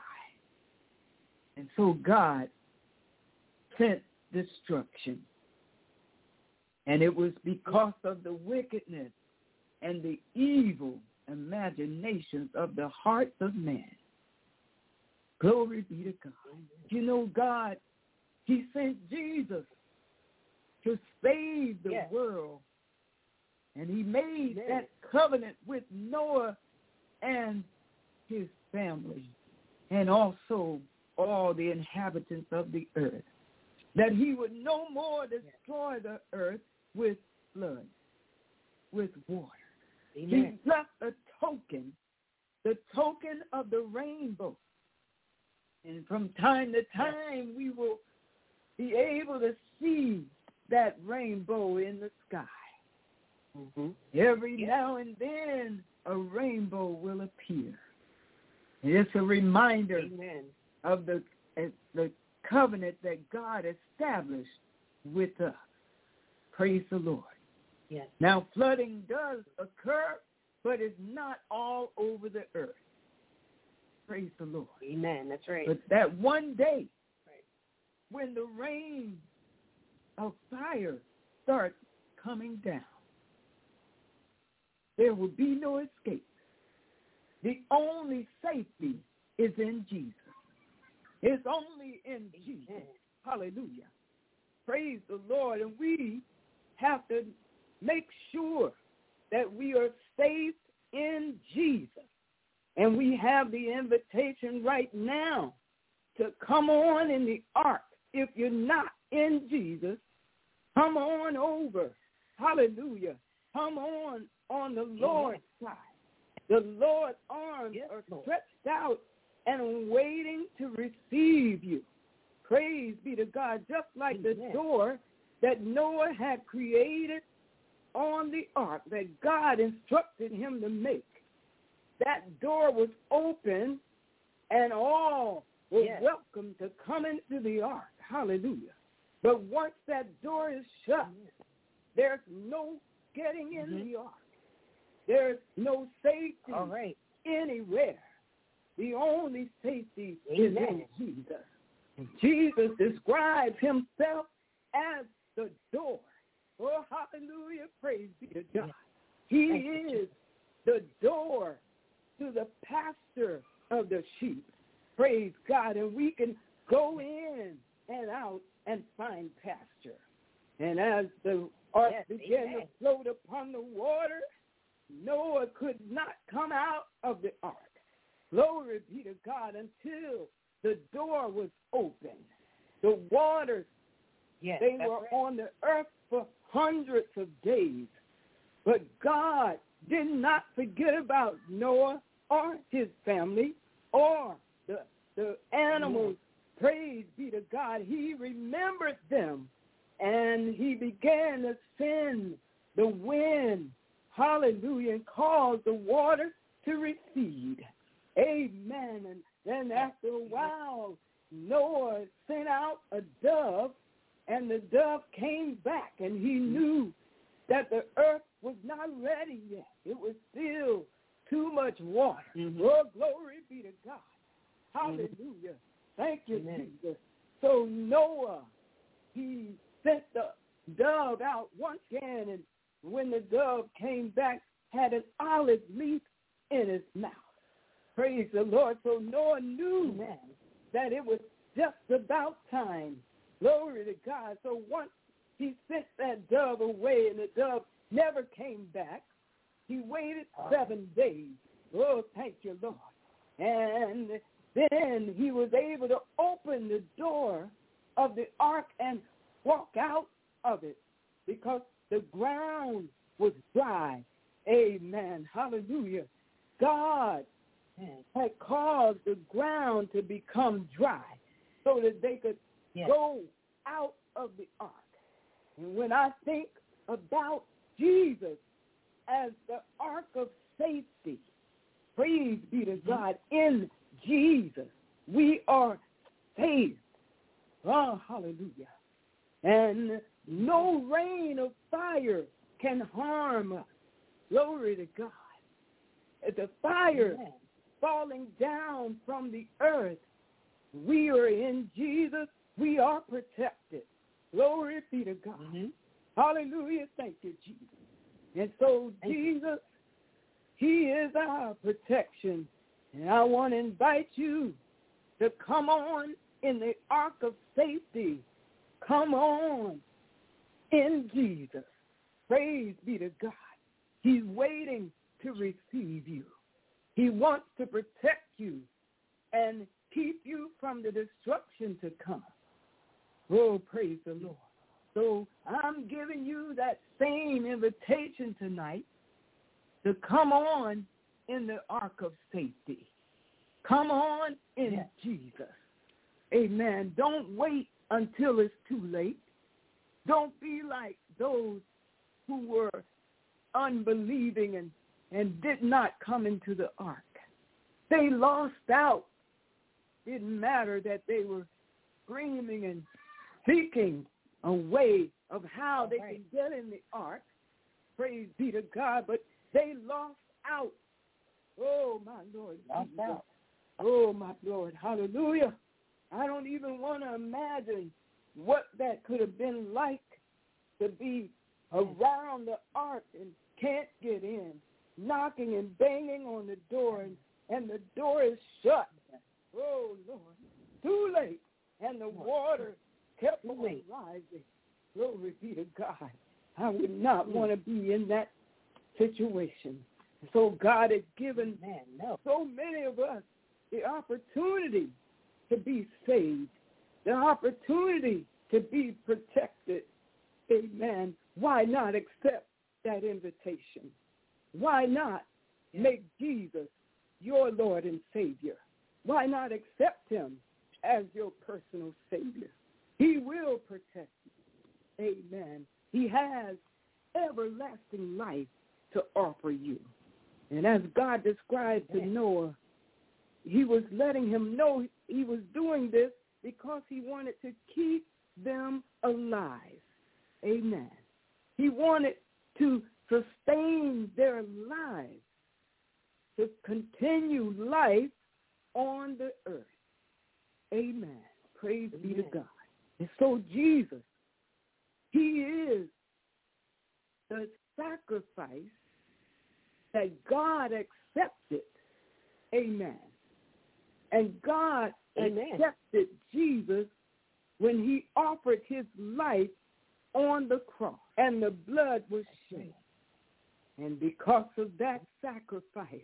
And so God sent destruction. And it was because of the wickedness and the evil imaginations of the hearts of man. Glory be to God. You know, God, he sent Jesus to save the yes. world. And he made yes. that covenant with Noah and his family and also all the inhabitants of the earth, that he would no more destroy the earth with flood, with water. Amen. He left a token, the token of the rainbow. And from time to time, we will be able to see that rainbow in the sky. Mm-hmm. Every yeah. now and then, a rainbow will appear. It's a reminder Amen. of the uh, the covenant that God established with us. Praise the Lord. Yes. Now, flooding does occur, but it's not all over the earth. Praise the Lord. Amen. That's right. But that one day, right. when the rain of fire starts coming down, there will be no escape. The only safety is in Jesus. It's only in Jesus. Hallelujah. Praise the Lord. And we have to make sure that we are safe in Jesus. And we have the invitation right now to come on in the ark. If you're not in Jesus, come on over. Hallelujah. Come on on the Lord's side. The Lord's arms yes, are stretched out and waiting to receive you. Praise be to God. Just like Amen. the door that Noah had created on the ark that God instructed him to make. That door was open and all were yes. welcome to come into the ark. Hallelujah. But once that door is shut, there's no getting in mm-hmm. the ark. There's no safety All right. anywhere. The only safety Amen. is in Jesus. Jesus describes himself as the door. Oh, hallelujah. Praise be to God. He Thank is the door to the pasture of the sheep. Praise God. And we can go in and out and find pasture. And as the ark yes, began amen. to float upon the water, Noah could not come out of the ark. Glory be to God until the door was open. The waters, yes, they were right. on the earth for hundreds of days. But God did not forget about Noah or his family or the, the animals. Mm. Praise be to God. He remembered them, and he began to send the wind, hallelujah, and caused the water to recede. Amen. And then after a while, Noah sent out a dove, and the dove came back, and he knew that the earth was not ready yet. It was still too much water. Mm-hmm. Oh, glory be to God. Hallelujah. Mm-hmm. Thank you, Amen. Jesus. So Noah, he sent the dove out once again, and when the dove came back, had an olive leaf in his mouth. Praise the Lord. So Noah knew Amen. that it was just about time. Glory to God. So once he sent that dove away and the dove never came back, he waited seven days. Oh, thank you, Lord. And then he was able to open the door of the ark and walk out of it because the ground was dry. Amen. Hallelujah. God had caused the ground to become dry so that they could yes. go out of the ark. And when I think about Jesus as the ark of safety, praise be to God, in Jesus, we are saved. Oh, hallelujah. And no rain of fire can harm us. Glory to God. The fire Amen. Falling down from the earth, we are in Jesus. We are protected. Glory be to God. Mm-hmm. Hallelujah. Thank you, Jesus. And so Thank Jesus, you. He is our protection. And I want to invite you to come on in the ark of safety. Come on in Jesus. Praise be to God. He's waiting to receive you. He wants to protect you and keep you from the destruction to come. Oh, praise the Lord. So I'm giving you that same invitation tonight to come on in the ark of safety. Come on in yes. Jesus. Amen. Don't wait until it's too late. Don't be like those who were unbelieving and, and did not come into the ark. They lost out. Didn't matter that they were screaming and seeking a way of how they right. can get in the ark. Praise be to God. But they lost out. Oh, my Lord. Lost Jesus. out. Oh, my Lord. Hallelujah. I don't even want to imagine what that could have been like to be around the ark and can't get in, knocking and banging on the door, and, and the door is shut. Oh, Lord. Too late. And the water kept on rising. Glory be to God. I would not want to be in that situation. So God has given Man, no. so many of us the opportunity to be saved, the opportunity to be protected. Amen. Why not accept that invitation? Why not make Jesus your Lord and Savior? Why not accept him as your personal Savior? He will protect you. Amen. He has everlasting life to offer you. And as God described to Noah, he was letting him know he was doing this because he wanted to keep them alive. Amen. He wanted to sustain their lives, to continue life on the earth. Amen. Praise Amen. Be to God. And so Jesus, he is the sacrifice that God accepted. Amen. And God Amen. Accepted Jesus when he offered his life on the cross, and the blood was shed. And because of that sacrifice,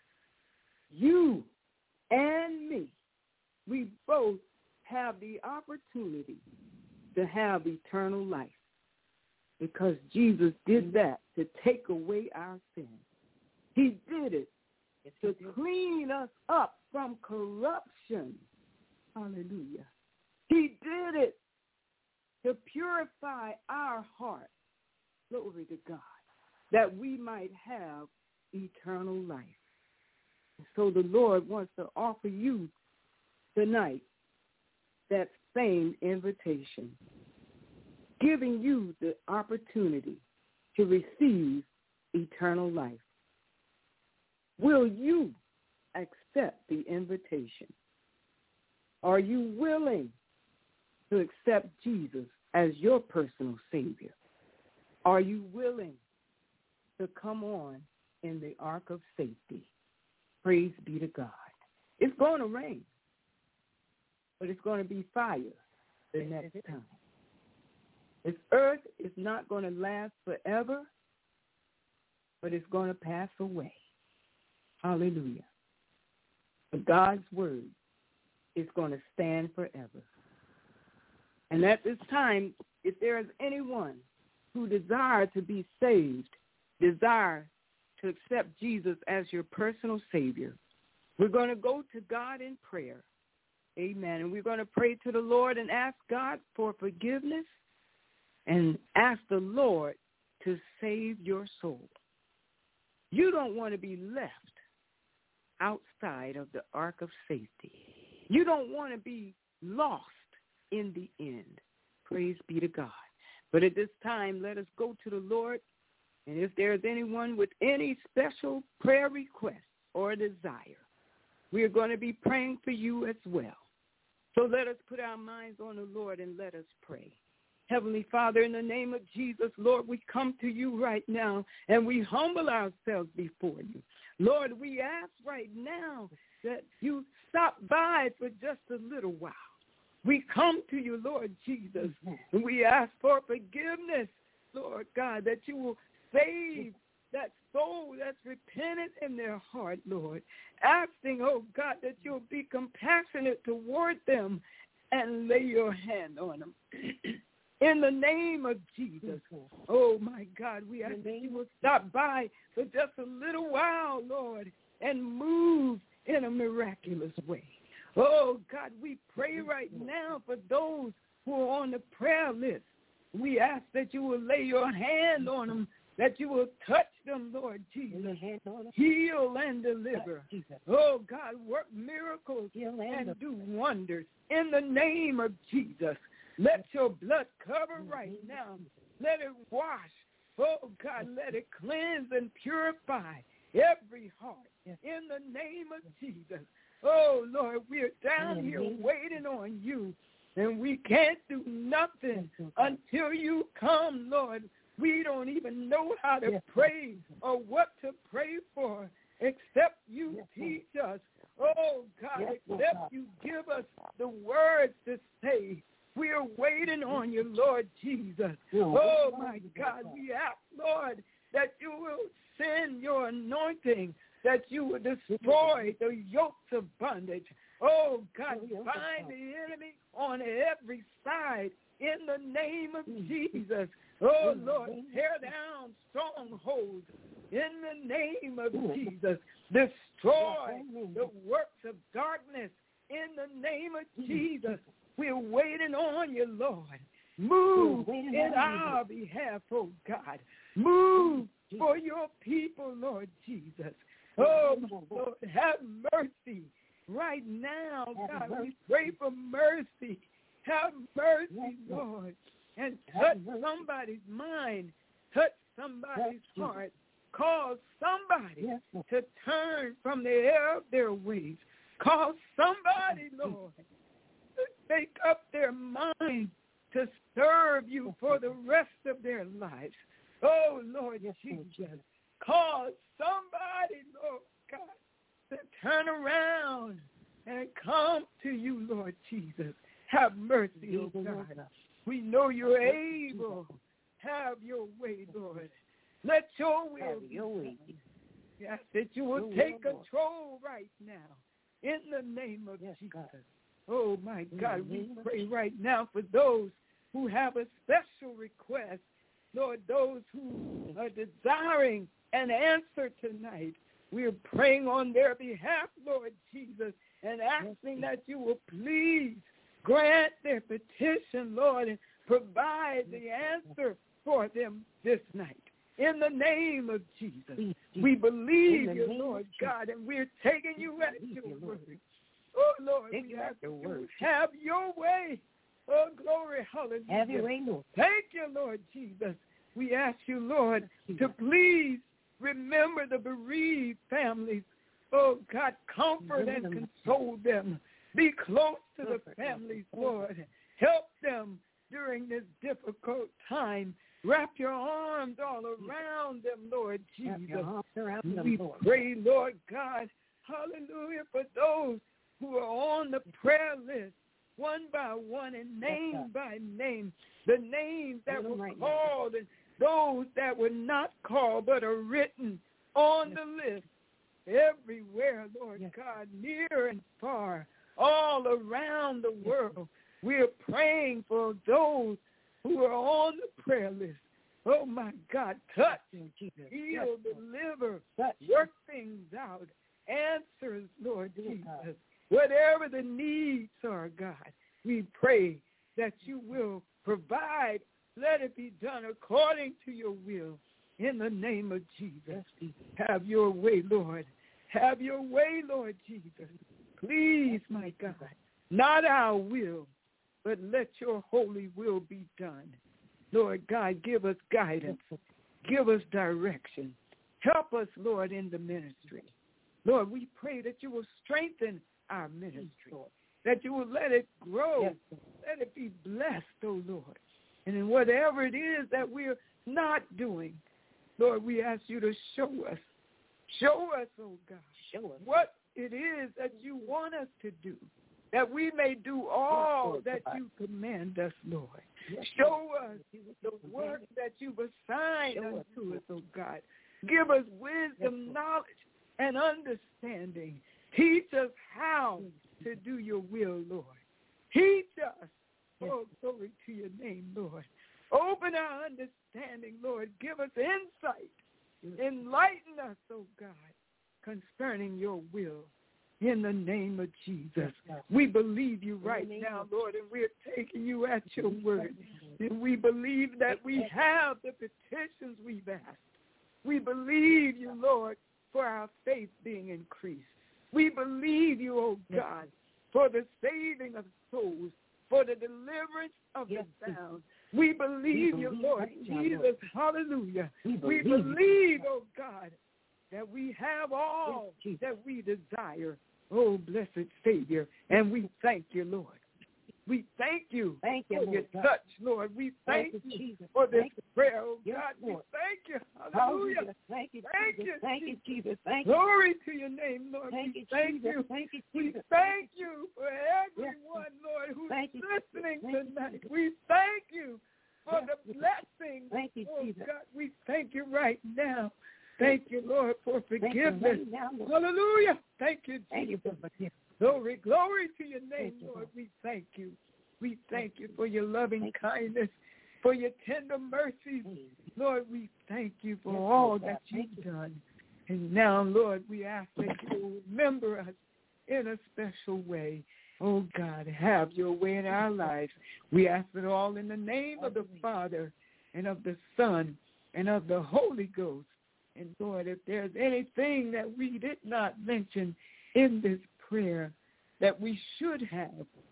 you and me, we both have the opportunity to have eternal life, because Jesus did that to take away our sins. He did it to clean us up from corruption. Hallelujah. He did it to purify our heart. Glory to God, that we might have eternal life. So the Lord wants to offer you tonight that same invitation, giving you the opportunity to receive eternal life. Will you accept the invitation? Are you willing to accept Jesus as your personal Savior? Are you willing to come on in the ark of safety? Praise be to God. It's going to rain, but it's going to be fire the next time. This earth is not going to last forever, but it's going to pass away. Hallelujah. But God's word is going to stand forever. And at this time, if there is anyone who desires to be saved, desire to accept Jesus as your personal Savior, we're going to go to God in prayer. Amen. And we're going to pray to the Lord and ask God for forgiveness and ask the Lord to save your soul. You don't want to be left outside of the ark of safety. You don't want to be lost in the end. Praise be to God. But at this time, let us go to the Lord. And if there's anyone with any special prayer request or desire, we are going to be praying for you as well. So let us put our minds on the Lord and let us pray. Heavenly Father, in the name of Jesus, Lord, we come to you right now and we humble ourselves before you. Lord, we ask right now that you stop by for just a little while. We come to you, Lord Jesus, and we ask for forgiveness, Lord God, that you will save that soul that's repentant in their heart, Lord. Asking, oh God, that you'll be compassionate toward them and lay your hand on them. In the name of Jesus. Oh, my God, we ask that you will stop by for just a little while, Lord, and move in a miraculous way. Oh, God, we pray right now for those who are on the prayer list. We ask that you will lay your hand on them, that you will touch them, Lord Jesus. Heal and deliver. Oh, God, work miracles and do wonders in the name of Jesus. Let your blood cover right now. Let it wash. Oh, God, let it cleanse and purify every heart in the name of Jesus. Oh, Lord, we're down here waiting on you, and we can't do nothing until you come, Lord. We don't even know how to pray or what to pray for except you teach us. Oh, God, except you give us the words to say. We are waiting on you, Lord Jesus. Oh, my God, we ask, Lord, that you will send your anointing, that you will destroy the yokes of bondage. Oh, God, bind the enemy on every side in the name of Jesus. Oh, Lord, tear down strongholds in the name of Jesus. Destroy the works of darkness in the name of Jesus. We're waiting on you, Lord. Move in our behalf, oh God. Move for your people, Lord Jesus. Oh, Lord, have mercy right now, God. We pray for mercy. Have mercy, Lord. And touch somebody's mind. Touch somebody's heart. Cause somebody to turn from the error of their ways. Cause somebody, Lord, to make up their mind to serve you for the rest of their lives. Oh, Lord Jesus, cause somebody, Lord God, to turn around and come to you, Lord Jesus. Have mercy, oh God. We know you're able. Have your way, Lord. Let your will be done. Yes, that you will take control right now in the name of Jesus. Oh, my God, we pray right now for those who have a special request. Lord, those who are desiring an answer tonight, we are praying on their behalf, Lord Jesus, and asking that you will please grant their petition, Lord, and provide the answer for them this night. In the name of Jesus, we believe you, Lord God, and we're taking you at your word. Oh, Lord, we ask you have your way. Oh, glory, hallelujah. Have your way, Lord. Thank you, Lord Jesus. We ask you, Lord, to please remember the bereaved families. Oh, God, comfort and console them. Be close to the families, Lord. Help them during this difficult time. Wrap your arms all around them, Lord Jesus. We pray, Lord God, hallelujah, for those who are on the prayer list, one by one and name by name, the names that were called and those that were not called but are written on the list everywhere, Lord God, near and far. all around the world. We are praying for those who are on the prayer list. Oh, my God, touch, heal, deliver, work things out, answers, Lord Jesus. Whatever the needs are, God, we pray that you will provide. Let it be done according to your will. In the name of Jesus, have your way, Lord. Have your way, Lord Jesus. Please, my God, not our will, but let your holy will be done. Lord God, give us guidance. Give us direction. Help us, Lord, in the ministry. Lord, we pray that you will strengthen our ministry, that you will let it grow, yes. Let it be blessed, oh Lord. And in whatever it is that we're not doing, Lord, we ask you to show us. Show us, oh God, show us what it is that you want us to do, that we may do all that you command us, Lord. Show us the work that you've assigned unto us, oh God. Give us wisdom, knowledge, and understanding. Teach us how to do your will, Lord. Teach us. Oh, glory to your name, Lord. Open our understanding, Lord. Give us insight. Enlighten us, oh God, concerning your will. In the name of Jesus, we believe you right now, Lord, and we're taking you at your word. And we believe that we have the petitions we've asked. We believe you, Lord, for our faith being increased. We believe you, oh God, for the saving of souls, for the deliverance of the bound. We believe you, Lord Jesus. Hallelujah. We believe, oh God, that we have all that we desire. Oh, blessed Savior. And we thank you, Lord. We thank you thank you, for your God. touch, Lord. We thank, thank you Jesus. for this thank prayer, oh yes, God. Lord. We thank you. Hallelujah. Hallelujah. Thank you, thank Jesus. you, thank you, Jesus. Thank Glory you. to your name, Lord. Thank we you, thank Jesus. you. Thank you, Jesus. We thank you for everyone, yes. Lord, who's thank listening you, tonight. You, we thank you for yes. the blessing. Thank you, oh, Jesus. God, we thank you right now. Thank you, Lord, for forgiveness. Right now, Lord. Hallelujah. Thank you, Jesus. Thank you for forgiveness. Glory, glory to your name, you, Lord. We thank you. We thank you for your loving kindness, for your tender mercies. Lord, we thank you for all that you've done. And now, Lord, we ask that you will remember us in a special way. Oh, God, have your way in our lives. We ask it all in the name of the Father and of the Son and of the Holy Ghost. And, Lord, if there's anything that we did not mention in this prayer that we should have,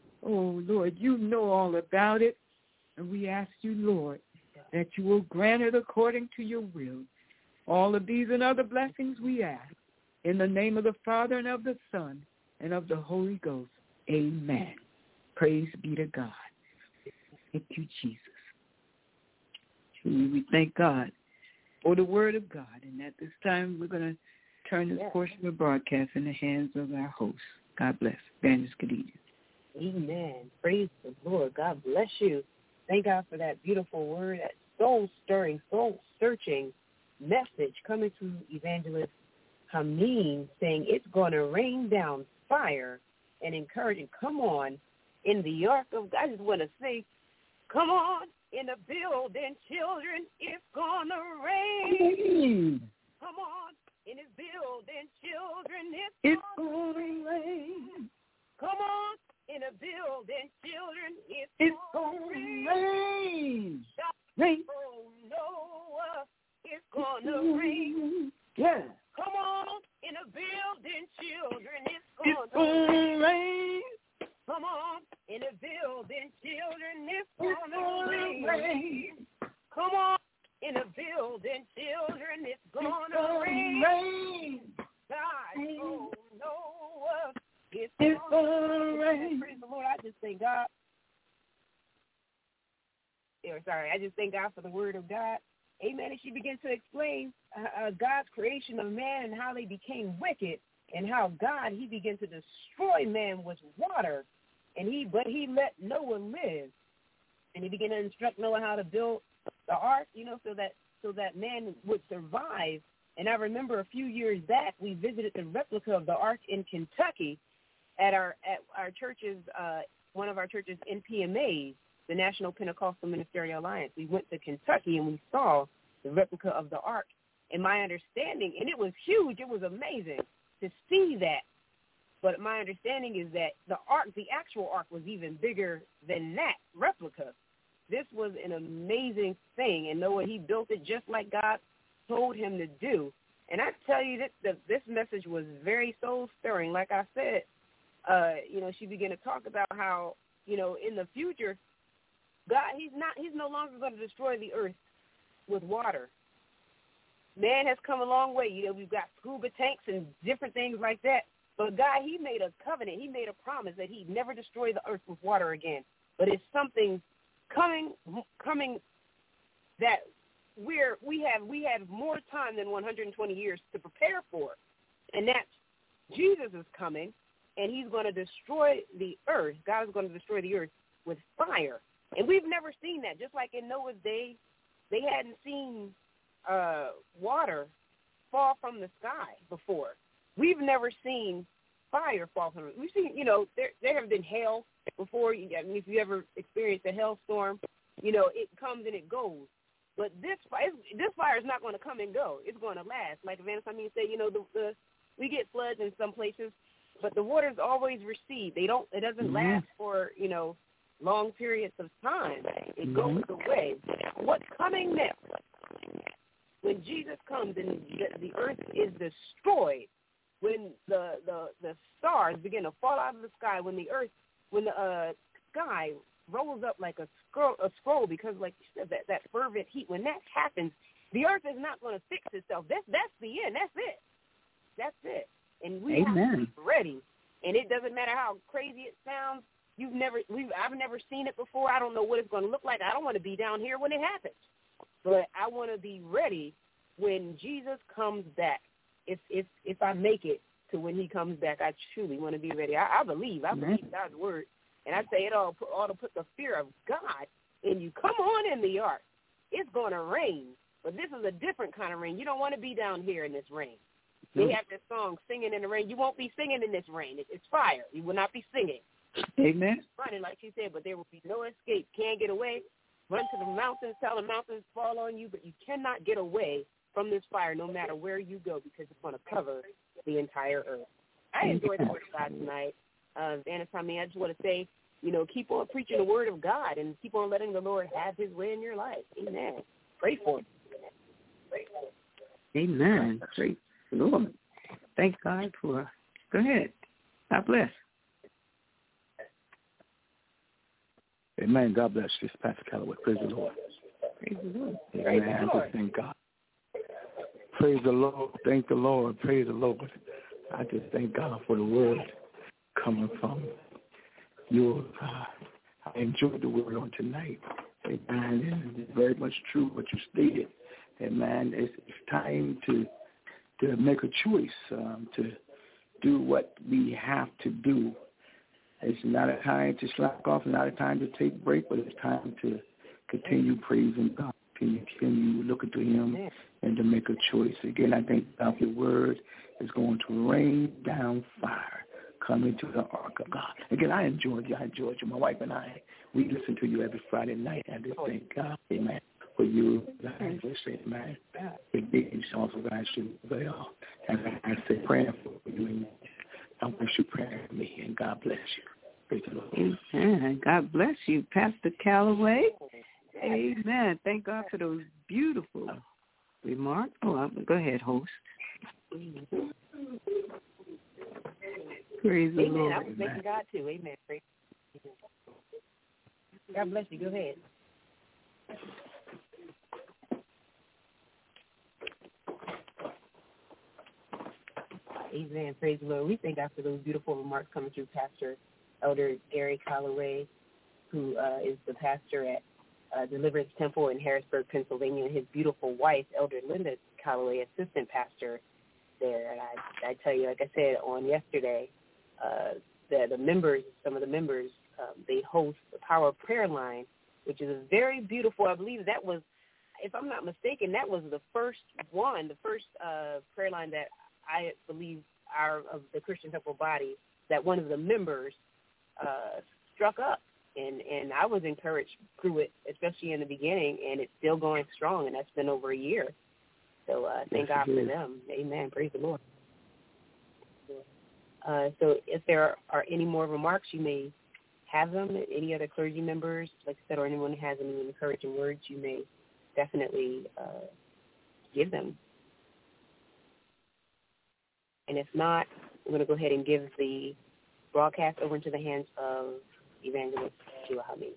oh, Lord, you know all about it. And we ask you, Lord, that you will grant it according to your will. All of these and other blessings we ask in the name of the Father and of the Son and of the Holy Ghost. Amen. Praise be to God. Thank you, Jesus. Truly, we thank God for the word of God. And at this time, we're going to turn this yes. portion of the broadcast in the hands of our host. God bless. Evangelist Khadijah. Amen. Praise the Lord. God bless you. Thank God for that beautiful word, that soul-stirring, soul-searching message coming through Evangelist Hameen, saying it's going to rain down fire and encouraging. Come on, in the ark of God. I just want to say, come on, in the building, children, it's going to rain. Come on, in the building, children, it's, it's going to rain. Come on, in the building, children, it's, it's going to rain. rain. Rain. Oh, Noah, it's going to rain. Yeah. Come on, in the building, children, it's going to rain. rain. Come on, in the building, children, it's going to rain. rain. Come on, in the building, children, it's going to rain. rain. God, oh, Noah, it's going to rain. Praise the Lord, I just thank God. Yeah, sorry, I just thank God for the word of God. Amen. And she began to explain uh, uh, God's creation of man and how they became wicked, and how God, he began to destroy man with water, and he but he let Noah live, and he began to instruct Noah how to build the ark, you know, so that so that man would survive. And I remember a few years back we visited the replica of the ark in Kentucky, at our at our churches, uh, one of our churches in P M A, the National Pentecostal Ministerial Alliance. We went to Kentucky and we saw the replica of the ark. And my understanding, and it was huge, it was amazing to see that. But my understanding is that the ark, the actual ark, was even bigger than that replica. This was an amazing thing, and Noah, he built it just like God told him to do. And I tell you that the, this message was very soul-stirring. Like I said, uh, you know, she began to talk about how, you know, in the future, God, he's not, he's no longer going to destroy the earth with water. Man has come a long way. You know, we've got scuba tanks and different things like that. But God, he made a covenant. He made a promise that he'd never destroy the earth with water again. But it's something coming, coming that we're we have we have more time than one hundred twenty years to prepare for, and that's Jesus is coming, and he's going to destroy the earth. God is going to destroy the earth with fire, and we've never seen that. Just like in Noah's day, they hadn't seen uh, water fall from the sky before. We've never seen fire fall from it. We've seen, you know, there there have been hail before. I mean, if you ever experienced a hailstorm, you know, it comes and it goes. But this fire, this fire is not going to come and go. It's going to last. Like Evangelist Amin said, you know, the, the we get floods in some places, but the waters always recede. They don't. It doesn't mm-hmm. last for, you know, long periods of time. It mm-hmm. goes away. What's coming next? When Jesus comes and the, the earth is destroyed, when the, the, the stars begin to fall out of the sky, when the earth, when the uh, sky rolls up like a scroll, a scroll, because like you said, that, that fervent heat, when that happens, the earth is not going to fix itself. That's, that's the end. That's it. That's it. And we Amen. have to be ready. And it doesn't matter how crazy it sounds. You've never, we've, I've never seen it before. I don't know what it's going to look like. I don't want to be down here when it happens. But I want to be ready when Jesus comes back. If if if I make it to when he comes back, I truly want to be ready. I, I believe. I believe God's word. And I say it all, all to put the fear of God in you. Come on in the ark. It's going to rain. But this is a different kind of rain. You don't want to be down here in this rain. They have this song, Singing in the Rain. You won't be singing in this rain. It, it's fire. You will not be singing. Amen. Running, like you said, but there will be no escape. Can't get away. Run to the mountains, tell the mountains fall on you, but you cannot get away from this fire no matter where you go, because it's going to cover the entire earth. I enjoyed the word of God tonight. Uh, Vanessa, I mean, I just want to say, you know, keep on preaching the word of God and keep on letting the Lord have his way in your life. Amen. Pray for him. Pray for him. Amen. Praise the Lord. Thank God for, go ahead. God bless. Amen. God bless you. It's Pastor Calloway. Praise the Lord. Praise the Lord. Amen. Praise the I Lord. just thank God. Praise the Lord. Thank the Lord. Praise the Lord. I just thank God for the word coming from you. Uh, I enjoyed the word on tonight. Amen. It's very much true what you stated. Amen. It's, it's time to to make a choice, um, to do what we have to do. It's not a time to slack off, not a time to take a break, but it's time to continue praising God, continue looking to him, and to make a choice. Again, I think God, your word is going to rain down fire coming to the ark of God. Again, I enjoyed you. I enjoyed you. My wife and I, we listen to you every Friday night. I just thank God, amen, for you. I just say, man, it needs also guys to well. And I say praying for you, and I wish you praying for me, and God bless you. Praise the Lord. Amen. God bless you, Pastor Calloway. Amen. Thank God for those beautiful remarks. Oh, go ahead, host. Praise the Amen. Lord. I was thanking God too. Amen. Praise. God bless you. Go ahead. Amen. Praise the Lord. We thank God for those beautiful remarks coming through Pastor Elder Gary Calloway, who uh, is the pastor at uh, Deliverance Temple in Harrisburg, Pennsylvania, and his beautiful wife, Elder Linda Calloway, assistant pastor there. And I, I tell you, like I said on yesterday, uh, the, the members, some of the members, um, they host the Power Prayer Line, which is a very beautiful, I believe that was, if I'm not mistaken, that was the first one, the first uh, prayer line that I believe our of the Christian Temple body that one of the members uh, struck up. And, and I was encouraged through it, especially in the beginning, and it's still going strong, and that's been over a year. So uh, thank yes, God for them. Amen. Praise the Lord. Uh, so if there are any more remarks, you may have them. Any other clergy members, like I said, or anyone who has any encouraging words, you may definitely uh, give them. And if not, I'm going to go ahead and give the broadcast over into the hands of Evangelist Sheila Hameen.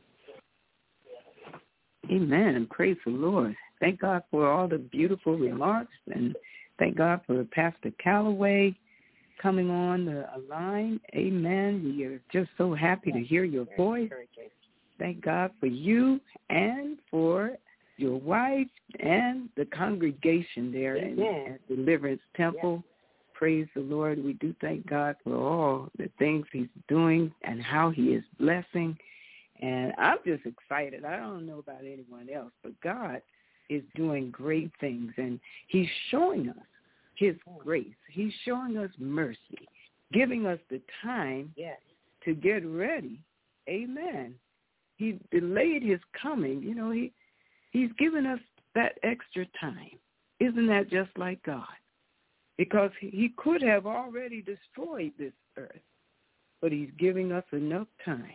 Amen. Praise the Lord. Thank God for all the beautiful remarks, and thank God for Pastor Calloway coming on the line. Amen. We are just so happy to hear your voice. Thank God for you and for your wife and the congregation there in, at Deliverance Temple. Yes. Praise the Lord. We do thank God for all the things he's doing and how he is blessing. And I'm just excited. I don't know about anyone else, but God is doing great things, and he's showing us his grace. He's showing us mercy, giving us the time yes. to get ready. Amen. He delayed his coming. You know, he he's given us that extra time. Isn't that just like God? Because he could have already destroyed this earth, but he's giving us enough time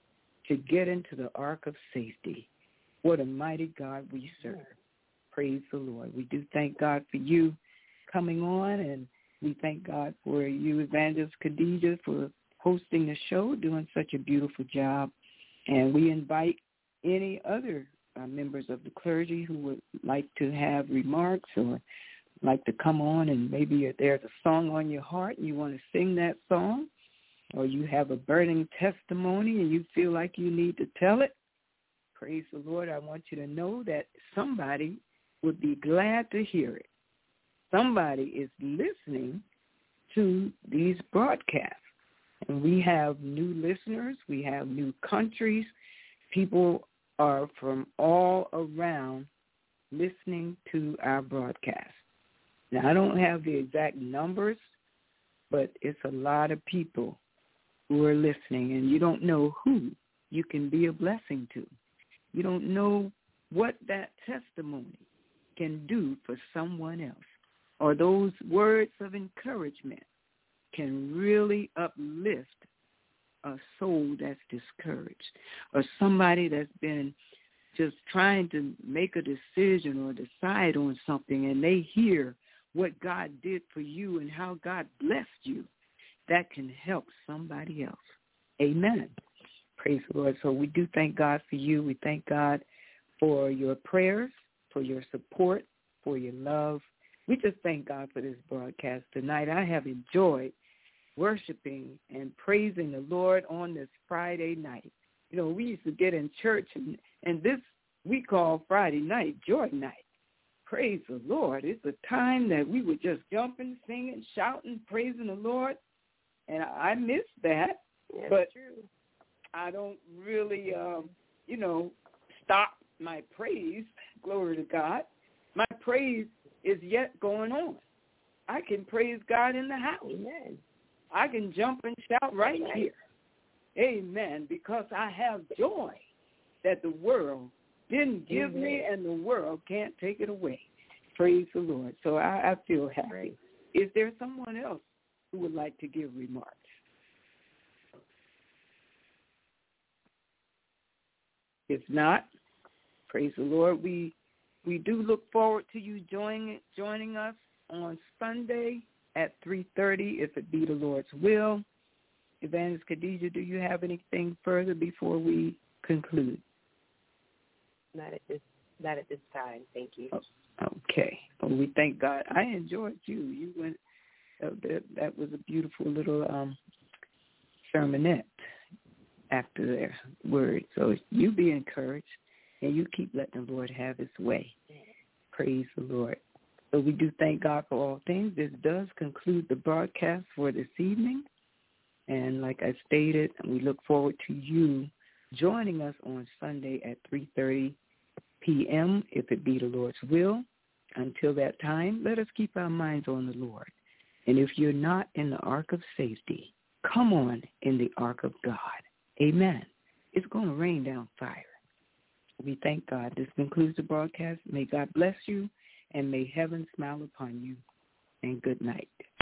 to get into the ark of safety. What a mighty God we serve. Praise the Lord. We do thank God for you coming on, and we thank God for you, Evangelist Khadijah, for hosting the show, doing such a beautiful job. And we invite any other uh, members of the clergy who would like to have remarks or like to come on, and maybe there's a song on your heart and you want to sing that song, or you have a burning testimony and you feel like you need to tell it. Praise the Lord. I want you to know that somebody would be glad to hear it. Somebody is listening to these broadcasts. And we have new listeners. We have new countries. People are from all around listening to our broadcast. Now, I don't have the exact numbers, but it's a lot of people who are listening, and you don't know who you can be a blessing to. You don't know what that testimony can do for someone else, or those words of encouragement can really uplift a soul that's discouraged, or somebody that's been just trying to make a decision or decide on something, and they hear what God did for you and how God blessed you. That can help somebody else. Amen. Praise the Lord. So we do thank God for you. We thank God for your prayers, for your support, for your love. We just thank God for this broadcast tonight. I have enjoyed worshiping and praising the Lord on this Friday night. You know, we used to get in church, and, and this we call Friday night joy night. Praise the Lord. It's a time that we were just jumping, singing, shouting, praising the Lord. And I miss that, That's but true. I don't really, um, you know, stop my praise. Glory to God. My praise is yet going on. I can praise God in the house. Amen. I can jump and shout right here. Amen. Because I have joy that the world didn't give Amen. me, and the world can't take it away. Praise the Lord. So I, I feel happy. Great. Is there someone else who would like to give remarks? If not, praise the Lord. We we do look forward to you joining joining us on Sunday at three thirty, if it be the Lord's will. Evangelist Khadijah, do you have anything further before we conclude? Not at this not at this time. Thank you. Oh, okay. Well, we thank God. I enjoyed you. You went. Uh, that, that was a beautiful little um, sermonette after their word. So you be encouraged, and you keep letting the Lord have his way. Praise the Lord. So we do thank God for all things. This does conclude the broadcast for this evening. And like I stated, we look forward to you joining us on Sunday at three thirty p.m., if it be the Lord's will. Until that time, let us keep our minds on the Lord. And if you're not in the ark of safety, come on in the ark of God. Amen. It's going to rain down fire. We thank God. This concludes the broadcast. May God bless you, and may heaven smile upon you. And good night.